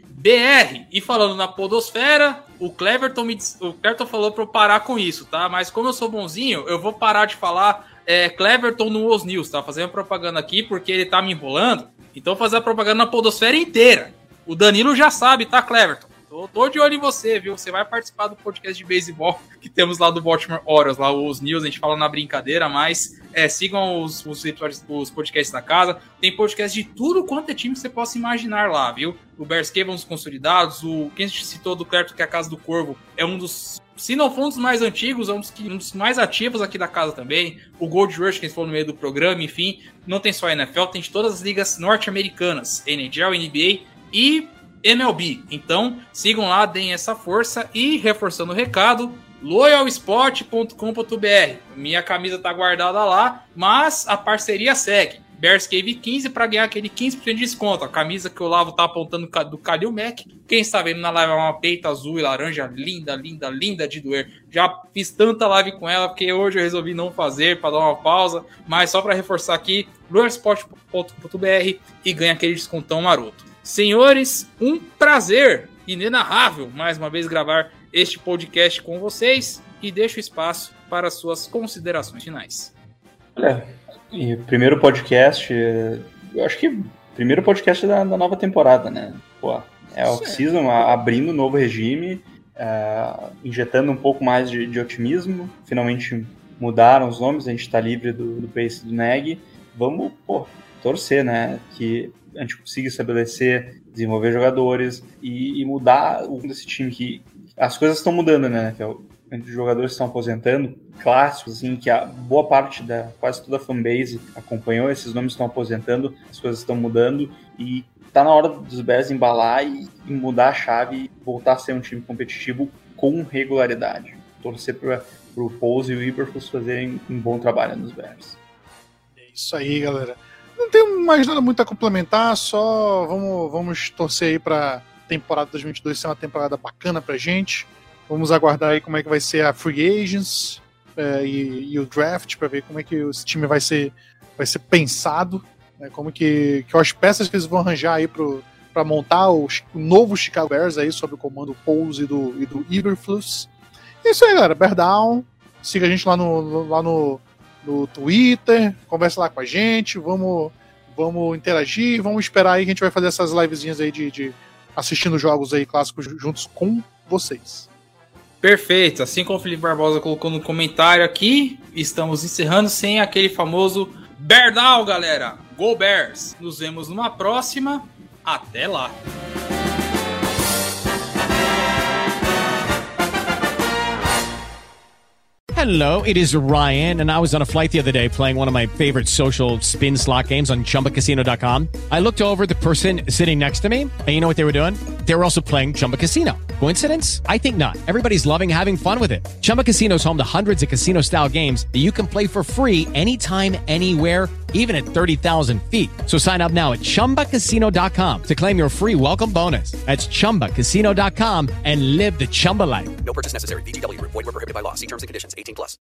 E falando na podosfera, o Cleverton, me, o Cleverton falou para eu parar com isso, tá? Mas como eu sou bonzinho, eu vou parar de falar é, Cleverton no Os News, tá? Fazendo propaganda aqui porque ele tá me enrolando. Então fazer a propaganda na podosfera inteira. O Danilo já sabe, tá, Cleverton? Tô, tô de olho em você, viu? Você vai participar do podcast de beisebol que temos lá do Baltimore Orioles, lá os News, a gente fala na brincadeira, mas é, sigam os, os, os podcasts da casa. Tem podcast de tudo quanto é time que você possa imaginar lá, viu? O Bears Cave é um dos consolidados, o quem a gente citou do Cleverton, que é a Casa do Corvo, é um dos, se não for um dos mais antigos, é um dos, um dos mais ativos aqui da casa também. O Gold Rush, que a gente falou no meio do programa, enfim, não tem só a N F L, tem de todas as ligas norte-americanas, N H L, N B A e M L B. Então, sigam lá, deem essa força e, reforçando o recado, loyal sport ponto com ponto b r. Minha camisa tá guardada lá, mas a parceria segue. Bears Cave quinze para ganhar aquele quinze por cento de desconto. A camisa que o Lavo tá apontando do Khalil Mack. Quem está vendo na live é uma peita azul e laranja linda, linda, linda de doer. Já fiz tanta live com ela porque hoje eu resolvi não fazer para dar uma pausa, mas só para reforçar aqui, loyal sport ponto com ponto b r e ganha aquele descontão maroto. Senhores, um prazer inenarrável mais uma vez gravar este podcast com vocês e deixo espaço para suas considerações finais. Olha, e primeiro podcast, eu acho que primeiro podcast da, da nova temporada, né? Pô, é a off-season, abrindo um novo regime, uh, injetando um pouco mais de, de otimismo, finalmente mudaram os nomes, a gente está livre do, do Pace do Neg, vamos, pô, torcer, né? Que a gente consiga estabelecer, desenvolver jogadores e, e mudar o desse time, que as coisas estão mudando, né? Que os jogadores estão aposentando, clássicos, assim, que a boa parte da, quase toda a fanbase acompanhou, esses nomes estão aposentando, as coisas estão mudando e tá na hora dos Bears embalar e, e mudar a chave e voltar a ser um time competitivo com regularidade. Torcer para o Poles e o Eberflus fazerem um bom trabalho nos Bears. É isso aí, galera. Não tem mais nada muito a complementar, só vamos, vamos torcer aí pra temporada dois mil e vinte e dois ser uma temporada bacana pra gente. Vamos aguardar aí como é que vai ser a Free Agents é, e, e o Draft, pra ver como é que esse time vai ser, vai ser pensado, né, como que, que as peças que eles vão arranjar aí pro, pra montar o, o novo Chicago Bears aí, sob o comando do Poles e do, e do Eberflus. É isso aí, galera. Bear Down. Siga a gente lá no, no, lá no no Twitter, conversa lá com a gente, vamos, vamos interagir, vamos esperar aí que a gente vai fazer essas livezinhas aí de, de assistindo jogos aí clássicos juntos com vocês. Perfeito, assim como o Felipe Barbosa colocou no comentário aqui, estamos encerrando sem aquele famoso Bear Down, galera. Go Bears! Nos vemos numa próxima, até lá! Hello, it is Ryan, and I was on a flight the other day playing one of my favorite social spin slot games on chumba casino dot com. I looked over at the person sitting next to me, and you know what they were doing? They were also playing Chumba Casino. Coincidence? I think not. Everybody's loving having fun with it. Chumba Casino is home to hundreds of casino-style games that you can play for free anytime, anywhere, even at thirty thousand feet. So sign up now at chumba casino dot com to claim your free welcome bonus. That's chumba casino dot com and live the Chumba life. No purchase necessary. V G W. Void where prohibited by law. See terms and conditions. eighteen plus.